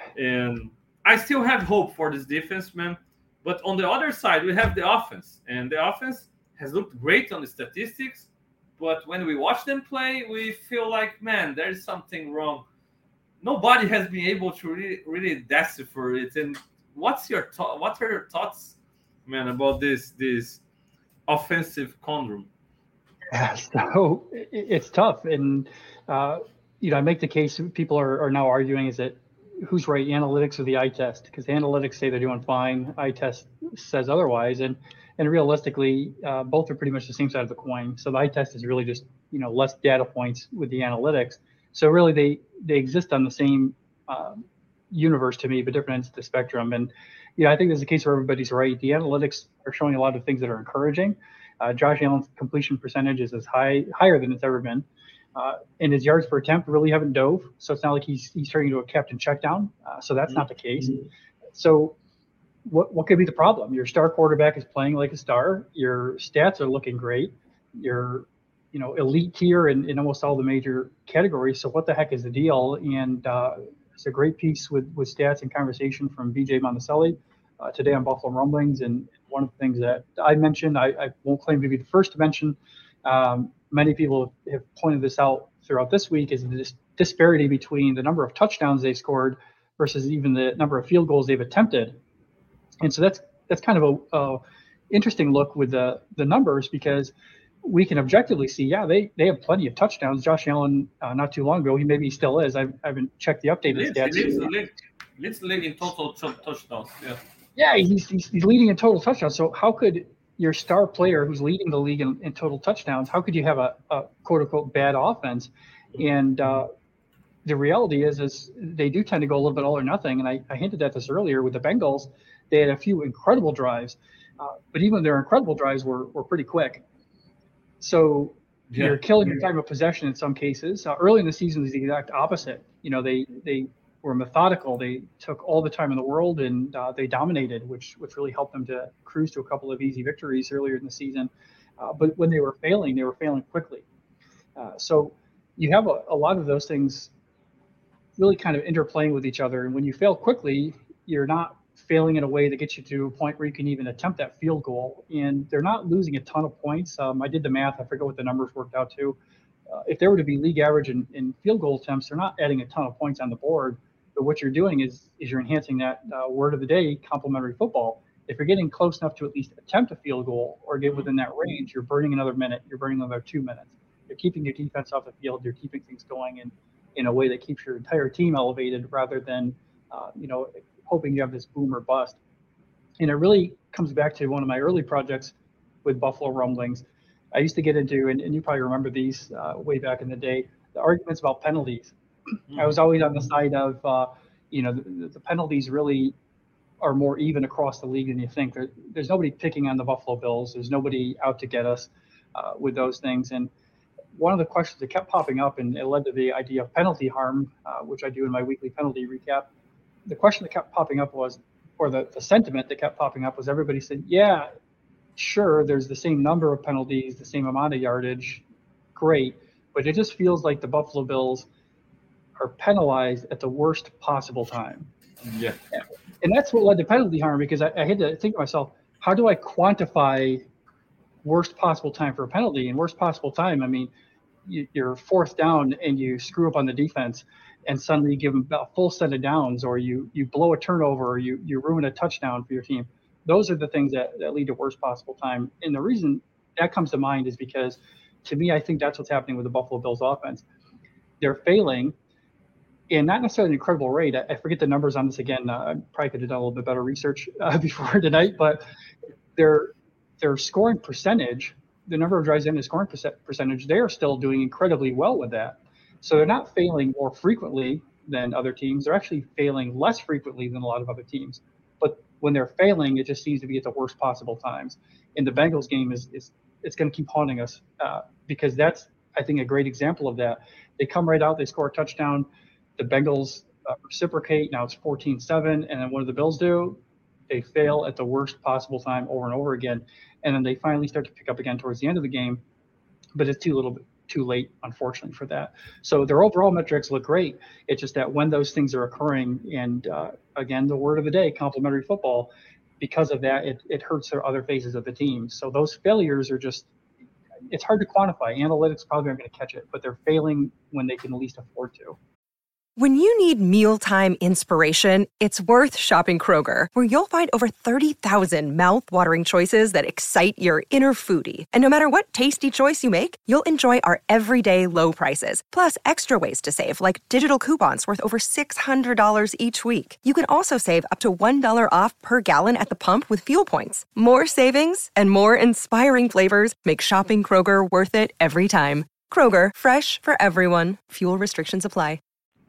I still have hope for this defense, man. But on the other side, we have the offense. And the offense has looked great on the statistics, but when we watch them play, we feel like, man, there's something wrong. Nobody has been able to really decipher it. And what are your thoughts, man, about this offensive conundrum? Yeah, so it's tough. And, I make the case people are now arguing is that who's right, analytics or the eye test? Because analytics say they're doing fine. Eye test says otherwise. And realistically, both are pretty much the same side of the coin. So the eye test is really just, less data points with the analytics. So really they exist on the same universe to me, but different ends of the spectrum. And, I think there's a case where everybody's right. The analytics are showing a lot of things that are encouraging. Josh Allen's completion percentage is higher than it's ever been. And his yards per attempt really haven't dove. So it's not like he's turning into a captain check down. So that's not the case. So what could be the problem? Your star quarterback is playing like a star. Your stats are looking great. You're, elite tier in almost all the major categories. So what the heck is the deal? And it's a great piece with stats and conversation from BJ Monticelli today on Buffalo Rumblings. And one of the things that I mentioned, I won't claim to be the first to mention, many people have pointed this out throughout this week, is this disparity between the number of touchdowns they scored versus even the number of field goals they've attempted. And so that's kind of a interesting look with the numbers, because we can objectively see, they have plenty of touchdowns. Josh Allen, not too long ago, he maybe still is. I haven't checked the updated stats. Leads the league in total touchdowns. Yeah, he's leading in total touchdowns. So how could your star player who's leading the league in total touchdowns, how could you have a quote unquote bad offense? And the reality is they do tend to go a little bit all or nothing. And I hinted at this earlier with the Bengals. They had a few incredible drives, but even their incredible drives were pretty quick. So you're killing your time of possession in some cases. Early in the season was the exact opposite. They were methodical. They took all the time in the world and they dominated, which really helped them to cruise to a couple of easy victories earlier in the season. But when they were failing quickly. So you have a lot of those things really kind of interplaying with each other. And when you fail quickly, you're not failing in a way that gets you to a point where you can even attempt that field goal. And they're not losing a ton of points. I did the math. I forget what the numbers worked out to. If they were to be league average in field goal attempts, they're not adding a ton of points on the board. But what you're doing is you're enhancing that word of the day, complementary football. If you're getting close enough to at least attempt a field goal or get within that range, you're burning another minute. You're burning another 2 minutes. You're keeping your defense off the field. You're keeping things going in a way that keeps your entire team elevated rather than, hoping you have this boom or bust. And it really comes back to one of my early projects with Buffalo Rumblings. I used to get into, and you probably remember these way back in the day, the arguments about penalties. I was always on the side of, the penalties really are more even across the league than you think. There's nobody picking on the Buffalo Bills. There's nobody out to get us with those things. And one of the questions that kept popping up, and it led to the idea of penalty harm, which I do in my weekly penalty recap. The question that kept popping up was, or the sentiment that kept popping up was, everybody said, yeah, sure, there's the same number of penalties, the same amount of yardage, great, but it just feels like the Buffalo Bills are penalized at the worst possible time. Yeah. And that's what led to penalty harm, because I had to think to myself, how do I quantify worst possible time for a penalty? And worst possible time, I mean, you're fourth down and you screw up on the defense and suddenly you give them a full set of downs, or you blow a turnover, or you ruin a touchdown for your team. Those are the things that lead to worst possible time. And the reason that comes to mind is because, to me, I think that's what's happening with the Buffalo Bills offense. They're failing, and not necessarily an incredible rate. I forget the numbers on this again. I probably could have done a little bit better research before tonight, but their scoring percentage, the number of drives in the scoring percentage, they are still doing incredibly well with that. So they're not failing more frequently than other teams. They're actually failing less frequently than a lot of other teams. But when they're failing, it just seems to be at the worst possible times. And the Bengals game is it's going to keep haunting us because that's, I think, a great example of that. They come right out, they score a touchdown. The Bengals reciprocate. Now it's 14-7. And then what do the Bills do? They fail at the worst possible time over and over again. And then they finally start to pick up again towards the end of the game. But it's too late, unfortunately, for that. So their overall metrics look great. It's just that when those things are occurring, and again, the word of the day, complementary football, because of that, it hurts their other phases of the team. So those failures are just, it's hard to quantify. Analytics probably aren't going to catch it, but they're failing when they can least afford to. When you need mealtime inspiration, it's worth shopping Kroger, where you'll find over 30,000 mouth-watering choices that excite your inner foodie. And no matter what tasty choice you make, you'll enjoy our everyday low prices, plus extra ways to save, like digital coupons worth over $600 each week. You can also save up to $1 off per gallon at the pump with fuel points. More savings and more inspiring flavors make shopping Kroger worth it every time. Kroger, fresh for everyone. Fuel restrictions apply.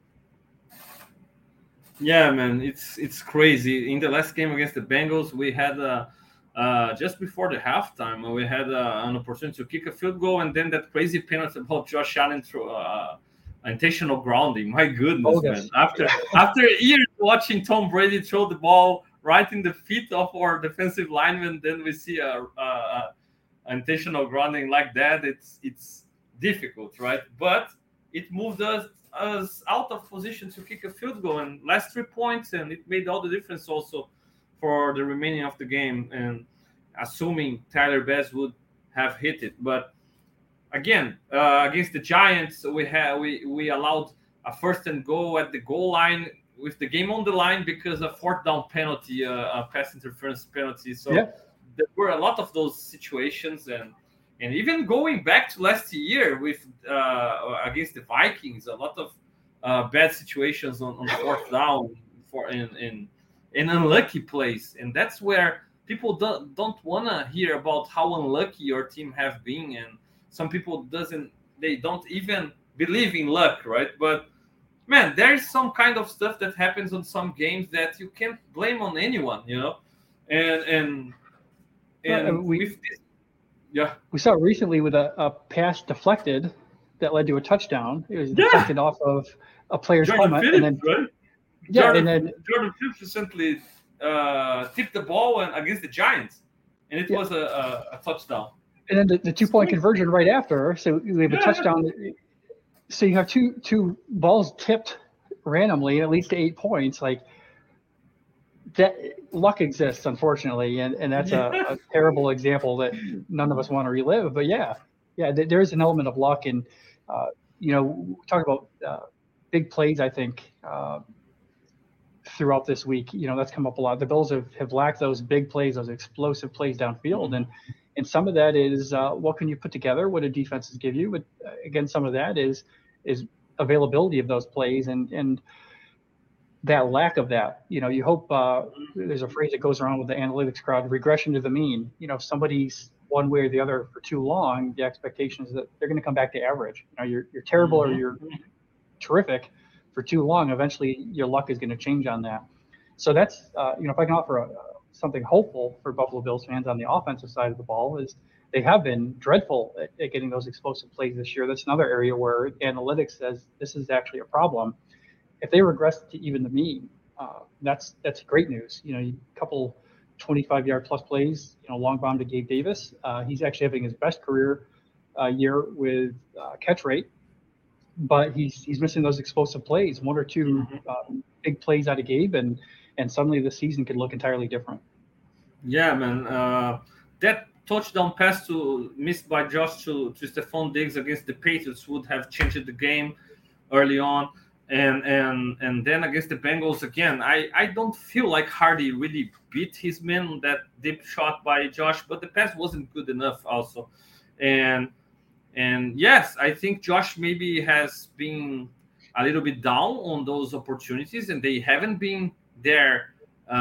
Yeah, man, it's crazy. In the last game against the Bengals, we had just before the halftime, we had an opportunity to kick a field goal, and then that crazy penalty about Josh Allen through intentional grounding. My goodness, man! After years watching Tom Brady throw the ball right in the feet of our defensive lineman, then we see a intentional grounding like that. It's difficult, right? But it moved us out of position to kick a field goal and last 3 points, and it made all the difference also for the remaining of the game, and assuming Tyler Bass would have hit it. But again, against the Giants, we allowed a 1st and goal at the goal line with the game on the line because a 4th down penalty, a pass interference penalty. So there were a lot of those situations, and even going back to last year with against the Vikings, a lot of bad situations on 4th down in unlucky plays, and that's where people don't want to hear about how unlucky your team have been, and some people don't even believe in luck, right? But man, there's some kind of stuff that happens on some games that you can't blame on anyone, and with this. Yeah, we saw it recently with a pass deflected that led to a touchdown. It was deflected off of a player's helmet, Phillips, and then right? Jordan Phillips recently tipped the ball against the Giants, and it was a touchdown. And then the 2-point conversion right after. So we have a touchdown. So you have two balls tipped randomly, at least 8 points. Like that, luck exists, unfortunately, and that's a terrible example that none of us want to relive. But there is an element of luck, and talk about big plays. I think throughout this week, that's come up a lot. The Bills have lacked those big plays, those explosive plays downfield, and some of that is what can you put together, what do defenses give you, but again, some of that is availability of those plays and that lack of that. You hope there's a phrase that goes around with the analytics crowd, regression to the mean. If somebody's one way or the other for too long, the expectation is that they're going to come back to average. You're terrible or you're terrific for too long. Eventually your luck is going to change on that. So that's, if I can offer something hopeful for Buffalo Bills fans on the offensive side of the ball, is they have been dreadful at getting those explosive plays this year. That's another area where analytics says this is actually a problem. If they regress to even the mean, that's great news. A couple 25-yard plus plays, long bomb to Gabe Davis. He's actually having his best career year with catch rate, but he's missing those explosive plays, 1 or 2 big plays out of Gabe, and suddenly the season could look entirely different. Yeah, man. That touchdown pass missed by Josh to Stephon Diggs against the Patriots would have changed the game early on. And then against the Bengals again, I don't feel like Hardy really beat his man on that deep shot by Josh, but the pass wasn't good enough also. And yes, I think Josh maybe has been a little bit down on those opportunities, and they haven't been there,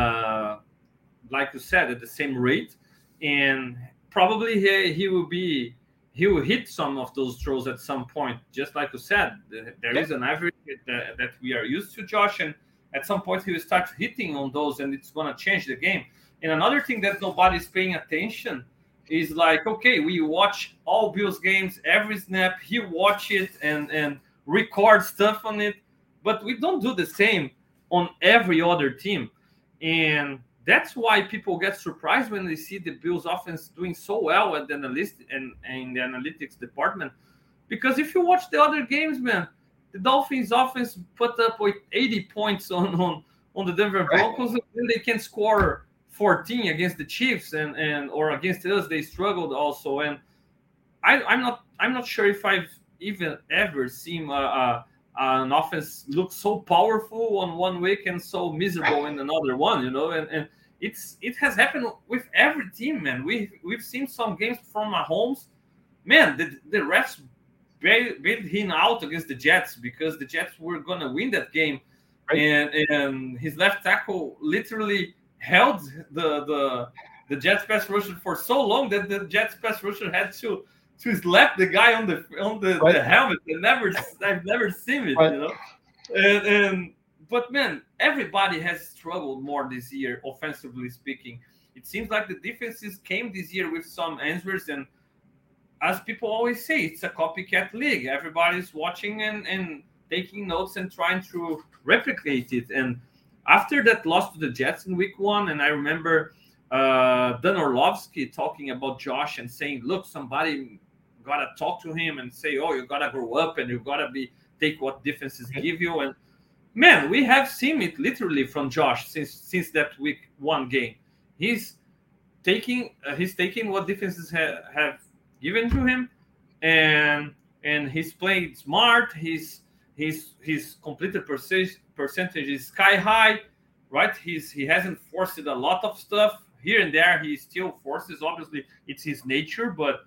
like you said, at the same rate. And probably he will hit some of those throws at some point. Just like you said, there is an average that we are used to, Josh, and at some point he will start hitting on those, and it's going to change the game. And another thing that nobody's paying attention is like, okay, we watch all Bills games, every snap, he watch it and record stuff on it, but we don't do the same on every other team. And that's why people get surprised when they see the Bills offense doing so well at the analyst and in the analytics department. Because if you watch the other games, man, the Dolphins offense put up with 80 points on the Denver Broncos, and then they can score 14 against the Chiefs and or against us, they struggled also. And I'm not sure if I've even ever seen an offense look so powerful on one week and so miserable in another one, and it has happened with every team, man. We've seen some games from Mahomes, man. The refs bailed him out against the Jets because the Jets were gonna win that game, right. and his left tackle literally held the Jets pass rusher for so long that the Jets pass rusher had to slap the guy on the right. the helmet. I've never seen it, right. But man, everybody has struggled more this year, offensively speaking. It seems like the defenses came this year with some answers, and as people always say, it's a copycat league. Everybody's watching and taking notes and trying to replicate it. And after that loss to the Jets in week 1, and I remember Dan Orlovsky talking about Josh and saying, look, somebody got to talk to him and say, oh, you got to grow up and you got to take what defenses give you. And man, we have seen it literally from Josh since that week 1 game. He's taking what defenses have given to him, and he's playing smart. His completed percentage is sky high, right? He hasn't forced a lot of stuff here and there. He still forces. Obviously, it's his nature, but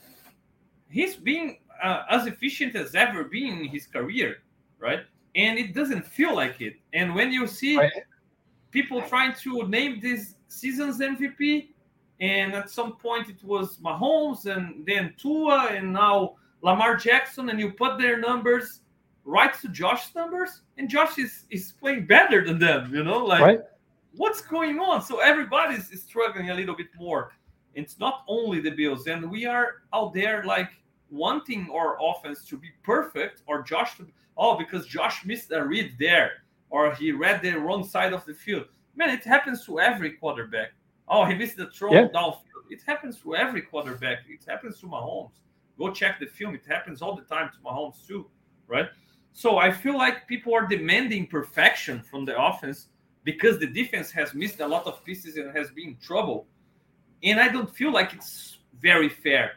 he's being as efficient as ever been in his career, right? And it doesn't feel like it. And when you see people trying to name this season's MVP, and at some point it was Mahomes and then Tua and now Lamar Jackson, and you put their numbers right to Josh's numbers, and Josh is playing better than them, what's going on? So everybody's struggling a little bit more. It's not only the Bills, and we are out there like wanting our offense to be perfect, or Josh because Josh missed a read there, or he read the wrong side of the field. Man, it happens to every quarterback. Oh, he missed the throw downfield. It happens to every quarterback. It happens to Mahomes. Go check the film. It happens all the time to Mahomes too, right? So I feel like people are demanding perfection from the offense because the defense has missed a lot of pieces and has been in trouble. And I don't feel like it's very fair.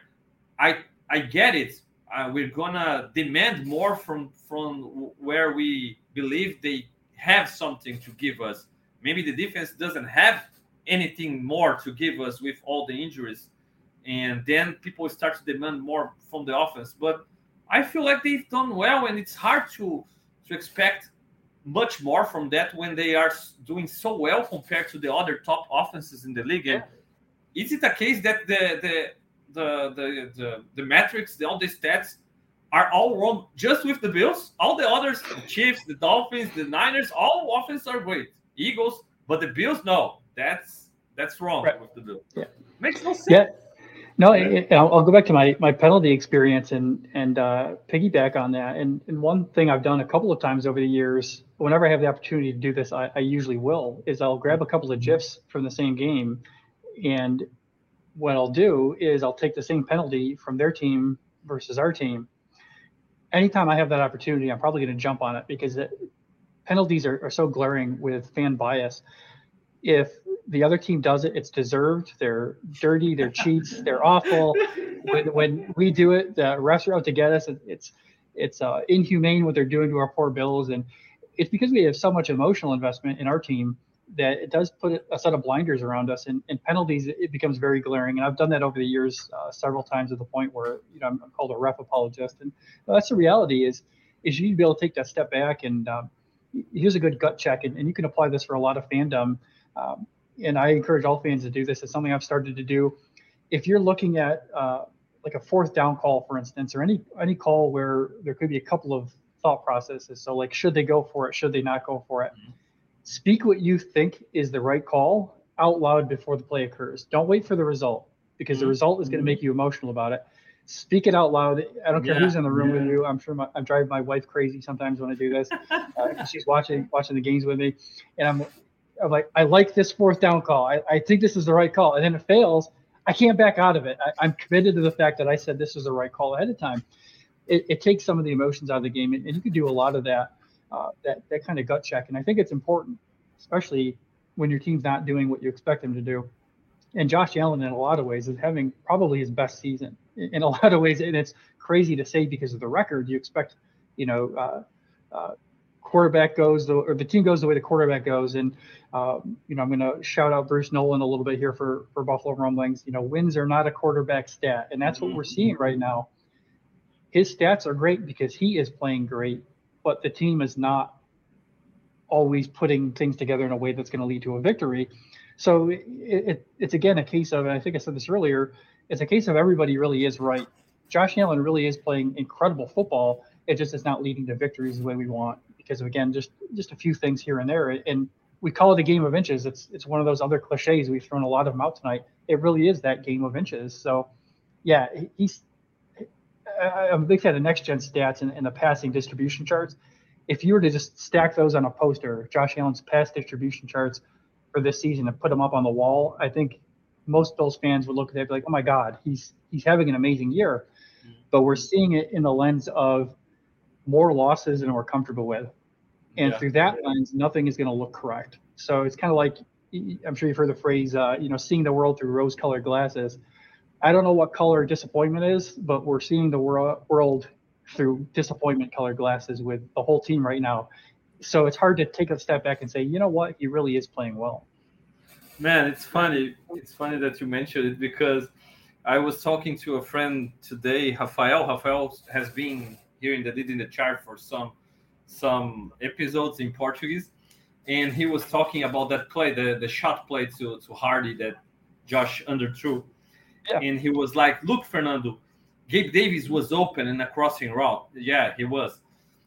I get it. We're gonna demand more from where we believe they have something to give us. Maybe the defense doesn't have anything more to give us with all the injuries, and then people start to demand more from the offense. But I feel like they've done well, and it's hard to expect much more from that when they are doing so well compared to the other top offenses in the league. And is it a case that the metrics, all the stats are all wrong just with the Bills? All the others, the Chiefs, the Dolphins, the Niners, all offenses are great. Eagles, but the Bills, no, that's wrong with the Bills. Yeah. Makes no sense. Yeah. No, I'll go back to my penalty experience and piggyback on that. And one thing I've done a couple of times over the years, whenever I have the opportunity to do this, I usually will, is I'll grab a couple of GIFs from the same game, and what I'll do is I'll take the same penalty from their team versus our team. Anytime I have that opportunity, I'm probably going to jump on it because penalties are so glaring with fan bias. If the other team does it, it's deserved. They're dirty, they're cheats, they're awful. When we do it, the refs are out to get us. It's inhumane what they're doing to our poor Bills, and it's because we have so much emotional investment in our team that it does put a set of blinders around us. And penalties, it becomes very glaring. And I've done that over the years several times to the point where I'm called a ref apologist. And that's the reality is you need to be able to take that step back and here's a good gut check. And you can apply this for a lot of fandom. And I encourage all fans to do this. It's something I've started to do. If you're looking at like a fourth down call, for instance, or any call where there could be a couple of thought processes. So like, should they go for it? Should they not go for it? Speak what you think is the right call out loud before the play occurs. Don't wait for the result because the result is going to make you emotional about it. Speak it out loud. I don't care who's in the room with you. I'm sure I'm driving my wife crazy sometimes when I do this. She's watching the games with me, and I'm like, I like this fourth down call. I think this is the right call. And then it fails. I can't back out of it. I'm committed to the fact that I said this is the right call ahead of time. It takes some of the emotions out of the game, and you can do a lot of that kind of gut check. And I think it's important, especially when your team's not doing what you expect them to do. And Josh Allen, in a lot of ways, is having probably his best season in a lot of ways. And it's crazy to say because of the record. You expect, quarterback goes, or the team goes the way the quarterback goes. And, I'm going to shout out Bruce Nolan a little bit here for Buffalo Rumblings. Wins are not a quarterback stat. And that's what we're seeing right now. His stats are great because he is playing great, but the team is not always putting things together in a way that's going to lead to a victory. So it's again a case of, and I think I said this earlier, it's a case of everybody really is right. Josh Allen really is playing incredible football. It just is not leading to victories the way we want because of, again, just a few things here and there. And we call it a game of inches. It's one of those other cliches. We've thrown a lot of them out tonight. It really is that game of inches. So, yeah, I'm a big fan of next-gen stats and the passing distribution charts. If you were to just stack those on a poster, Josh Allen's pass distribution charts for this season and put them up on the wall, I think most Bills fans would look at it and be like, oh, my God, he's having an amazing year. But we're seeing it in the lens of more losses than we're comfortable with. And through that lens, nothing is going to look correct. So it's kind of like, I'm sure you've heard the phrase, seeing the world through rose-colored glasses. I don't know what color disappointment is, but we're seeing the world through disappointment-colored glasses with the whole team right now. So it's hard to take a step back and say, you know what, he really is playing well. Man, it's funny. It's funny that you mentioned it because I was talking to a friend today, Rafael. Rafael has been here in the Leading the Chart for some episodes in Portuguese, and he was talking about that play, the shot play to Hardy that Josh underthrew. Yeah. And he was like, look, Fernando, Gabe Davis was open in a crossing route. Yeah, he was.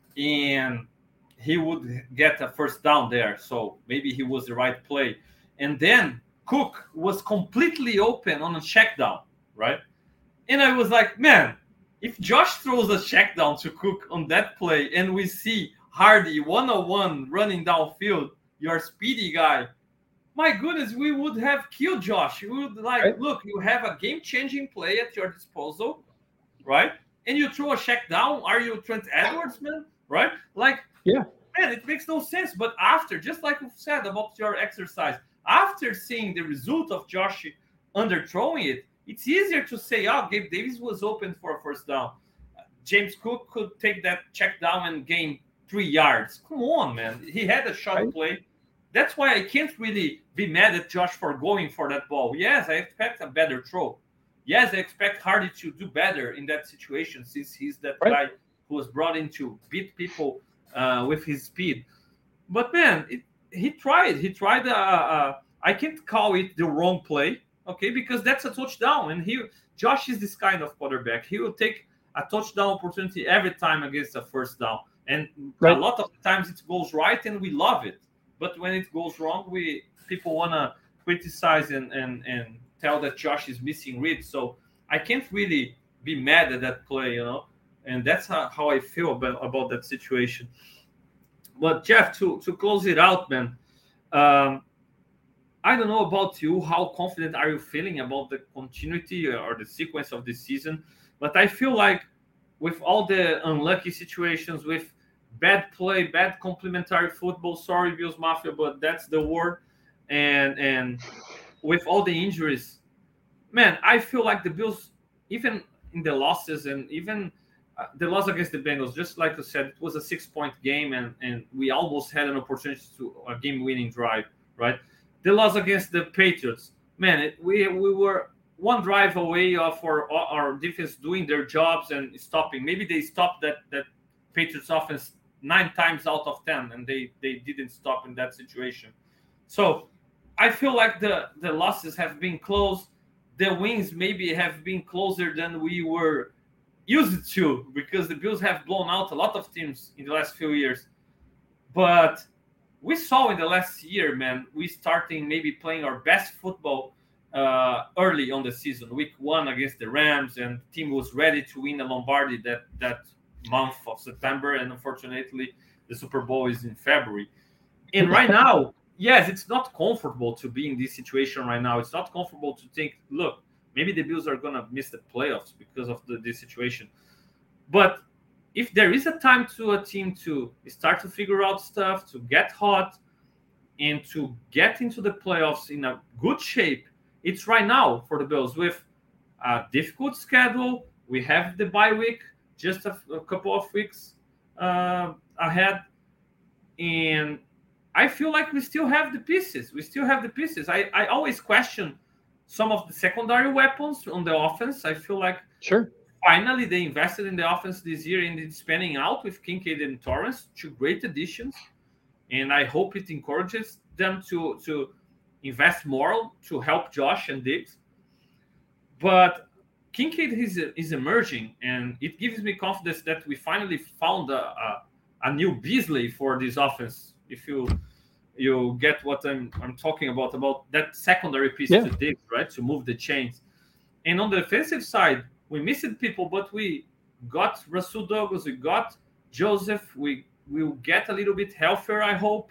And he would get a first down there. So maybe he was the right play. And then Cook was completely open on a check down, right? And I was like, man, if Josh throws a check down to Cook on that play and we see Hardy 101 running downfield, your speedy guy, my goodness, we would have killed Josh. We would Look, you have a game-changing play at your disposal, right? And you throw a check down. Are you Trent Edwards, man? Right? Man, it makes no sense. But after, just like you said about your exercise, after seeing the result of Josh underthrowing it, it's easier to say, Gabe Davis was open for a first down. James Cook could take that check down and gain 3 yards. Come on, man. He had a shot play. That's why I can't really be mad at Josh for going for that ball. Yes, I expect a better throw. Yes, I expect Hardy to do better in that situation since he's that guy who was brought in to beat people with his speed. But, man, he tried. He tried. I can't call it the wrong play, okay, because that's a touchdown. And Josh is this kind of quarterback. He will take a touchdown opportunity every time against a first down. And a lot of times it goes right, and we love it. But when it goes wrong, people want to criticize and tell that Josh is missing reads. So I can't really be mad at that play, and that's how I feel about that situation. But, Jeff, to close it out, man, I don't know about you. How confident are you feeling about the continuity or the sequence of this season? But I feel like with all the unlucky situations, with bad play, bad complementary football. Sorry, Bills Mafia, but that's the word. And with all the injuries, man, I feel like the Bills, even in the losses and even the loss against the Bengals, just like you said, it was a 6-point game and we almost had an opportunity to a game-winning drive, right? The loss against the Patriots, man, we were one drive away for our defense doing their jobs and stopping. Maybe they stopped that Patriots offense 9 times out of 10, and they didn't stop in that situation. So I feel like the losses have been close. The wins maybe have been closer than we were used to because the Bills have blown out a lot of teams in the last few years. But we saw in the last year, man, we starting maybe playing our best football early on the season. Week 1 against the Rams, and the team was ready to win the Lombardi that month of September, and unfortunately the Super Bowl is in February. And right now, yes, it's not comfortable to be in this situation right now. It's not comfortable to think, look, maybe the Bills are going to miss the playoffs because of this situation. But if there is a time to a team to start to figure out stuff, to get hot, and to get into the playoffs in a good shape, it's right now for the Bills with a difficult schedule. We have the bye week just a couple of weeks ahead, and I feel like we still have the pieces. I always question some of the secondary weapons on the offense. I feel like finally they invested in the offense this year, and it's panning out with Kincaid and Torrance, two great additions. And I hope it encourages them to invest more to help Josh and Diggs. But Kincaid is emerging, and it gives me confidence that we finally found a new Beasley for this offense. If you get what I'm talking about that secondary piece to Diggs, right, to move the chains. And on the defensive side, we missed people, but we got Rasul Douglas, we got Joseph, we will get a little bit healthier, I hope.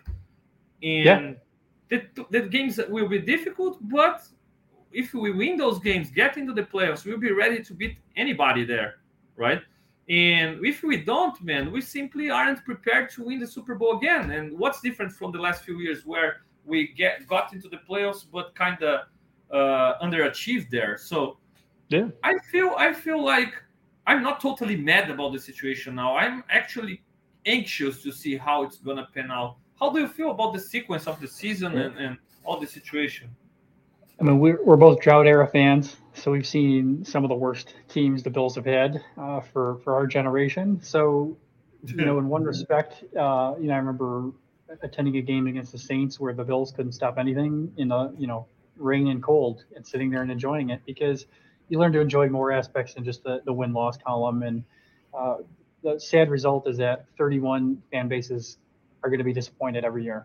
And the games will be difficult, but if we win those games, get into the playoffs, we'll be ready to beat anybody there, right? And if we don't, man, we simply aren't prepared to win the Super Bowl again. And what's different from the last few years where we got into the playoffs but kind of underachieved there? So I feel like I'm not totally mad about the situation now. I'm actually anxious to see how it's going to pan out. How do you feel about the sequence of the season and all the situation? I mean, we're both drought era fans, so we've seen some of the worst teams the Bills have had for our generation. So, in one respect, I remember attending a game against the Saints where the Bills couldn't stop anything in the rain and cold, and sitting there and enjoying it, because you learn to enjoy more aspects than just the win-loss column. And the sad result is that 31 fan bases are going to be disappointed every year.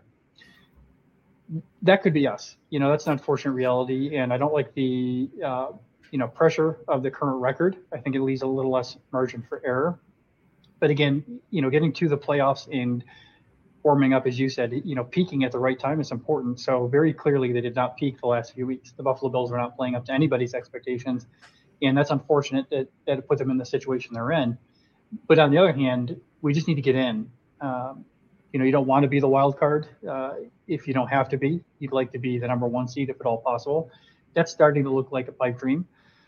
That could be us. That's an unfortunate reality. And I don't like the, pressure of the current record. I think it leaves a little less margin for error. But again, getting to the playoffs and warming up, as you said, peaking at the right time is important. So very clearly they did not peak the last few weeks. The Buffalo Bills were not playing up to anybody's expectations. And that's unfortunate that it put them in the situation they're in. But on the other hand, we just need to get in. You don't want to be the wild card if you don't have to be. You'd like to be the number one seed if at all possible. That's starting to look like a pipe dream.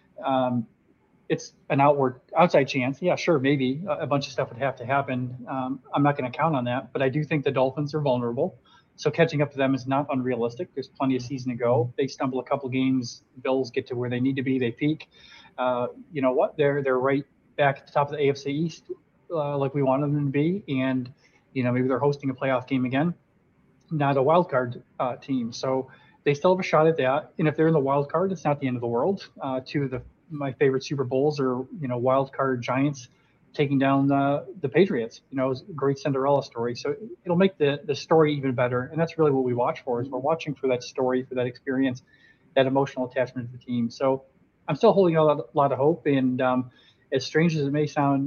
It's an outside chance. Yeah, sure, maybe a bunch of stuff would have to happen. I'm not going to count on that, but I do think the Dolphins are vulnerable. So catching up to them is not unrealistic. There's plenty of season to go. They stumble a couple games. The Bills get to where they need to be. They peak. You know what? They're right back at the top of the AFC East like we wanted them to be. And maybe they're hosting a playoff game again, not a wild card team. So they still have a shot at that. And if they're in the wild card, it's not the end of the world. Two of my favorite Super Bowls are, wild card Giants taking down the Patriots. It was a great Cinderella story. So it'll make the story even better. And that's really what we watch for, is we're watching for that story, for that experience, that emotional attachment to the team. So I'm still holding out a lot of hope. And as strange as it may sound,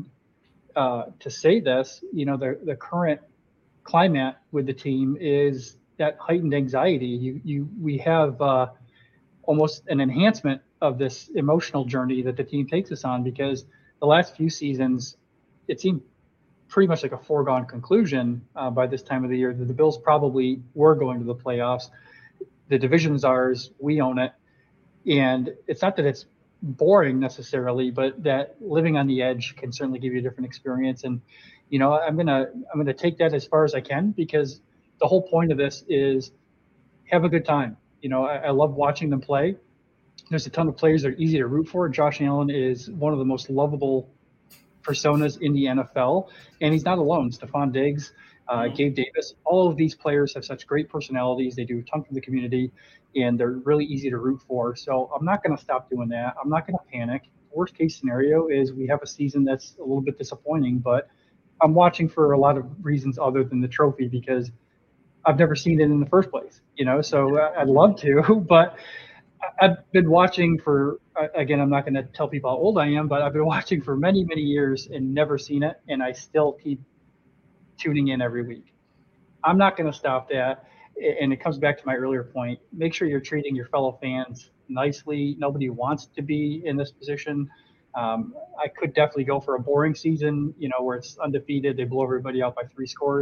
to say this, the current climate with the team is that heightened anxiety. We have almost an enhancement of this emotional journey that the team takes us on, because the last few seasons, it seemed pretty much like a foregone conclusion by this time of the year that the Bills probably were going to the playoffs. The division's ours, we own it. And it's not that it's boring necessarily, but that living on the edge can certainly give you a different experience. And I'm gonna take that as far as I can, because the whole point of this is have a good time. I love watching them play. There's a ton of players that are easy to root for. Josh Allen is one of the most lovable personas in the NFL, and he's not alone. Stephon Diggs, Gabe Davis, all of these players have such great personalities. They do a ton for the community, and they're really easy to root for. So I'm not going to stop doing that. I'm not going to panic. Worst case scenario is we have a season that's a little bit disappointing, but I'm watching for a lot of reasons other than the trophy, because I've never seen it in the first place, so I'd love to, but I've been watching for, again, I'm not going to tell people how old I am, but I've been watching for many, many years and never seen it. And I still keep tuning in every week. I'm not going to stop that. And it comes back to my earlier point. Make sure you're treating your fellow fans nicely. Nobody wants to be in this position. I could definitely go for a boring season, where it's undefeated. They blow everybody out by 3 scores.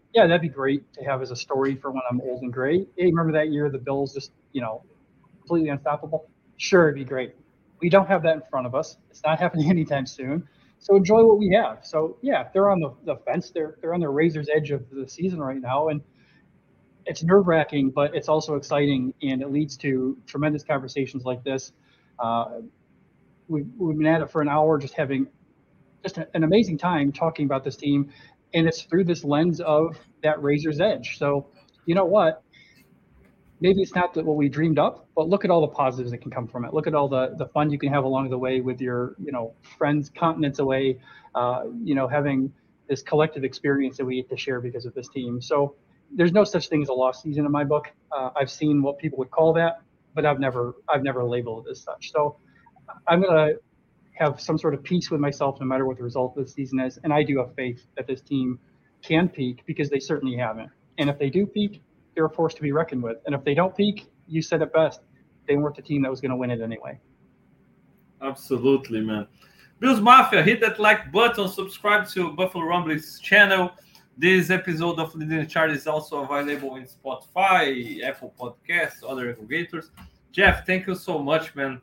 Yeah, that'd be great to have as a story for when I'm old and gray. Hey, remember that year the Bills just, completely unstoppable? Sure, it'd be great. We don't have that in front of us. It's not happening anytime soon. So enjoy what we have. So yeah, they're on the fence. They're on the razor's edge of the season right now, and it's nerve-wracking, but it's also exciting, and it leads to tremendous conversations like this. We've been at it for an hour, just having just an amazing time talking about this team, and it's through this lens of that razor's edge. So you know what? Maybe it's not what we dreamed up, but look at all the positives that can come from it. Look at all the fun you can have along the way with your, friends continents away, having this collective experience that we get to share because of this team. So there's no such thing as a lost season in my book. I've seen what people would call that, but I've never labeled it as such. So I'm going to have some sort of peace with myself no matter what the result of the season is. And I do have faith that this team can peak because they certainly haven't. And if they do peak, they're a force to be reckoned with. And if they don't peak, you said it best, they weren't the team that was going to win it anyway. Absolutely, man. Bills Mafia, hit that like button, subscribe to Buffalo Rumblings channel. This episode of Leading the Charge is also available in Spotify, Apple Podcasts, other aggregators. Jeff, thank you so much, man.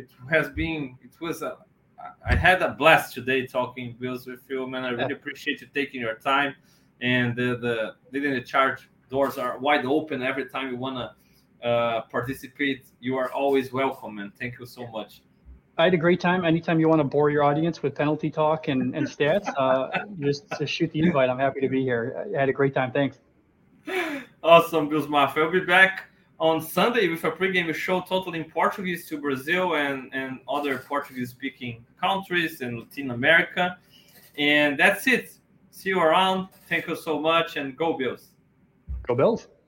I had a blast today talking Bills with you, man. I really appreciate you taking your time. And the Leading the Charge doors are wide open every time you want to participate. You are always welcome, and thank you so much. I had a great time. Anytime you want to bore your audience with penalty talk and stats, just shoot the invite. I'm happy to be here. I had a great time. Thanks. Awesome, Bills Mafia. I'll be back on Sunday with a pregame show totally in Portuguese to Brazil and other Portuguese-speaking countries in Latin America. And that's it. See you around. Thank you so much, and go Bills. Go Bills.